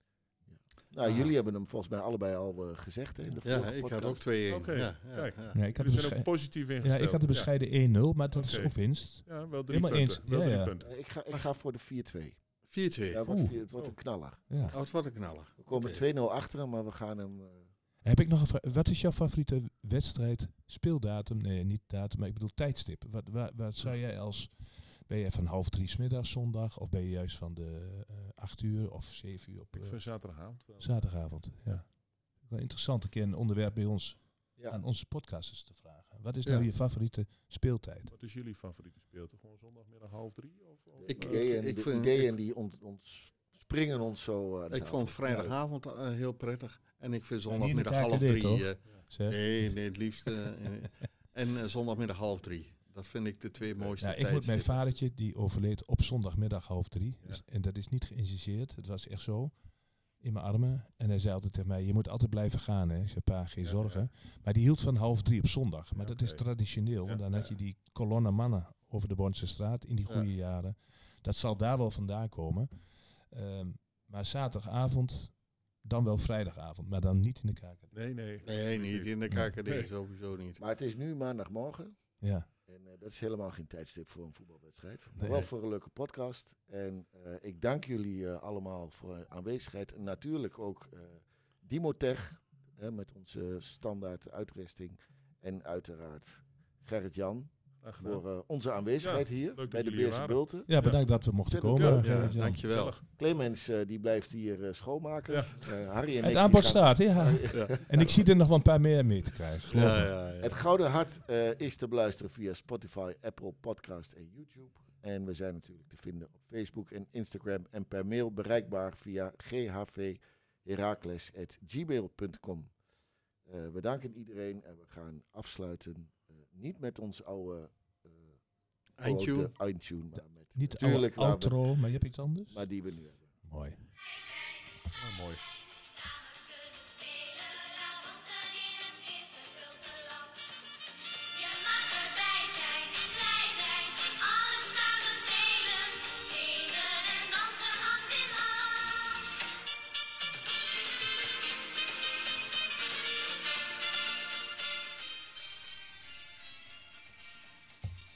[SPEAKER 3] Nou,
[SPEAKER 6] Ah.
[SPEAKER 3] jullie hebben hem volgens mij allebei al uh, gezegd hè, in de
[SPEAKER 6] Ja,
[SPEAKER 3] vorige
[SPEAKER 6] ik had
[SPEAKER 3] podcast.
[SPEAKER 6] ook twee-één.
[SPEAKER 4] Oké,
[SPEAKER 6] Ja, ja,
[SPEAKER 4] kijk.
[SPEAKER 6] ja.
[SPEAKER 5] Nee, ik had
[SPEAKER 4] Jullie
[SPEAKER 5] een
[SPEAKER 4] zijn ook
[SPEAKER 5] beschei-
[SPEAKER 4] positief
[SPEAKER 5] ja,
[SPEAKER 4] ingesteld.
[SPEAKER 5] ik had een bescheiden één nul, maar dat is
[SPEAKER 4] Oké.
[SPEAKER 5] ook winst.
[SPEAKER 4] Ja, ja wel drie
[SPEAKER 5] Helemaal
[SPEAKER 4] punten.
[SPEAKER 5] eens.
[SPEAKER 4] Wel
[SPEAKER 5] Ja,
[SPEAKER 4] drie
[SPEAKER 5] ja.
[SPEAKER 4] punten.
[SPEAKER 3] Eh, ik, ga, ik ga voor de vier twee.
[SPEAKER 6] vier twee.
[SPEAKER 3] Ja, wordt
[SPEAKER 5] Oeh.
[SPEAKER 3] vier- het wordt een knaller.
[SPEAKER 5] Ja.
[SPEAKER 6] Oh, het wordt een knaller.
[SPEAKER 3] We komen
[SPEAKER 6] Oké.
[SPEAKER 3] twee nul achteren, maar we gaan hem... eh,
[SPEAKER 5] Heb ik nog een vraag? Wat is jouw favoriete wedstrijd, speeldatum? Nee, niet datum, maar ik bedoel tijdstip. Wat, wat, wat zou jij als... Ben je van half drie 's middags zondag? Of ben je juist van de uh, acht uur of zeven uur op
[SPEAKER 4] Ik
[SPEAKER 5] uh,
[SPEAKER 4] vind zaterdagavond wel.
[SPEAKER 5] zaterdagavond? Ja. Wel interessant een keer een onderwerp bij ons
[SPEAKER 3] ja.
[SPEAKER 5] aan onze podcasters te vragen. Wat is
[SPEAKER 6] Ja.
[SPEAKER 5] nou je favoriete speeltijd?
[SPEAKER 4] Wat is jullie favoriete speeltijd? Gewoon zondagmiddag half drie? Of, of,
[SPEAKER 6] Ik-
[SPEAKER 4] eh,
[SPEAKER 3] Ideeën,
[SPEAKER 6] ik
[SPEAKER 3] de
[SPEAKER 6] vind-
[SPEAKER 3] ideeën
[SPEAKER 6] ik-
[SPEAKER 3] die ont, ont, springen ons zo... eh, aan
[SPEAKER 6] Ik
[SPEAKER 3] tafel.
[SPEAKER 6] vond vrijdagavond uh, heel prettig. En ik vind
[SPEAKER 5] niet in de
[SPEAKER 6] zondagmiddag
[SPEAKER 5] K K D,
[SPEAKER 6] half drie.
[SPEAKER 5] toch?
[SPEAKER 6] uh,
[SPEAKER 5] Zeg.
[SPEAKER 6] nee, nee, het liefst. uh, en en uh, zondagmiddag half drie. Dat vind ik de twee mooiste
[SPEAKER 5] Ja, ik moet mijn
[SPEAKER 6] tijdstippen.
[SPEAKER 5] vadertje, die overleed op zondagmiddag half drie.
[SPEAKER 4] Ja.
[SPEAKER 5] Dus- en dat is niet geïnsigeerd. Het was echt zo. In mijn armen. En hij zei altijd tegen mij, je moet altijd blijven gaan. Hè. Ik zei, pa, geen
[SPEAKER 4] Ja,
[SPEAKER 5] zorgen. Maar die hield van half drie op zondag. Maar
[SPEAKER 4] Ja,
[SPEAKER 5] dat is
[SPEAKER 4] oké.
[SPEAKER 5] traditioneel.
[SPEAKER 4] Ja,
[SPEAKER 5] Want dan
[SPEAKER 6] ja.
[SPEAKER 5] had je die kolonne mannen over de Bornse straat in die
[SPEAKER 6] Ja.
[SPEAKER 5] goede jaren. Dat zal daar wel vandaan komen. Ehm, maar zaterdagavond, dan wel vrijdagavond. Maar dan niet in de kaken.
[SPEAKER 4] Nee, nee.
[SPEAKER 6] Nee, niet in de K K D,
[SPEAKER 4] Nee.
[SPEAKER 6] sowieso niet.
[SPEAKER 3] Maar het is nu maandagmorgen.
[SPEAKER 5] Ja.
[SPEAKER 3] En uh, dat is helemaal geen tijdstip voor een voetbalwedstrijd. Maar
[SPEAKER 5] Nee.
[SPEAKER 3] wel voor een leuke podcast. En uh, ik dank jullie uh, allemaal voor uw aanwezigheid. En natuurlijk ook uh, Dimotech uh, met onze standaard uitrusting. En uiteraard Gerrit-Jan
[SPEAKER 4] Graag gedaan.
[SPEAKER 3] voor uh, onze aanwezigheid
[SPEAKER 4] Ja,
[SPEAKER 3] hier
[SPEAKER 4] leuk dat
[SPEAKER 3] bij de
[SPEAKER 4] jullie er
[SPEAKER 3] Beerse
[SPEAKER 4] waren.
[SPEAKER 3] Bulten.
[SPEAKER 5] ja, bedankt dat we mochten
[SPEAKER 3] Ontzettend
[SPEAKER 5] komen.
[SPEAKER 3] leuk.
[SPEAKER 6] Ja,
[SPEAKER 5] Gerrit-Jan.
[SPEAKER 6] dankjewel.
[SPEAKER 4] Gezellig.
[SPEAKER 3] Clemens uh, die blijft hier uh, schoonmaken.
[SPEAKER 4] Ja.
[SPEAKER 3] Uh, Harry en ik,
[SPEAKER 5] Het
[SPEAKER 3] die
[SPEAKER 5] aanbod
[SPEAKER 3] gaan-
[SPEAKER 5] staat, ja.
[SPEAKER 6] Ja.
[SPEAKER 5] En ik zie er nog wel een paar meer mee te krijgen. geloof
[SPEAKER 6] Ja,
[SPEAKER 5] me.
[SPEAKER 6] ja, ja.
[SPEAKER 3] Het Gouden Hart uh, is te beluisteren via Spotify, Apple Podcast en YouTube. En we zijn natuurlijk te vinden op Facebook en Instagram en per mail bereikbaar via g h v herakles at gmail punt com. Uh, we danken iedereen en we gaan afsluiten uh, niet met ons oude uh,
[SPEAKER 6] Eindtune.
[SPEAKER 3] oude eindtune, maar met
[SPEAKER 5] Niet de
[SPEAKER 3] Tuurlijk,
[SPEAKER 5] oude
[SPEAKER 3] waar we-
[SPEAKER 5] outro, maar je hebt iets anders?
[SPEAKER 3] maar die we nu hebben.
[SPEAKER 5] Mooi.
[SPEAKER 4] Ah, mooi.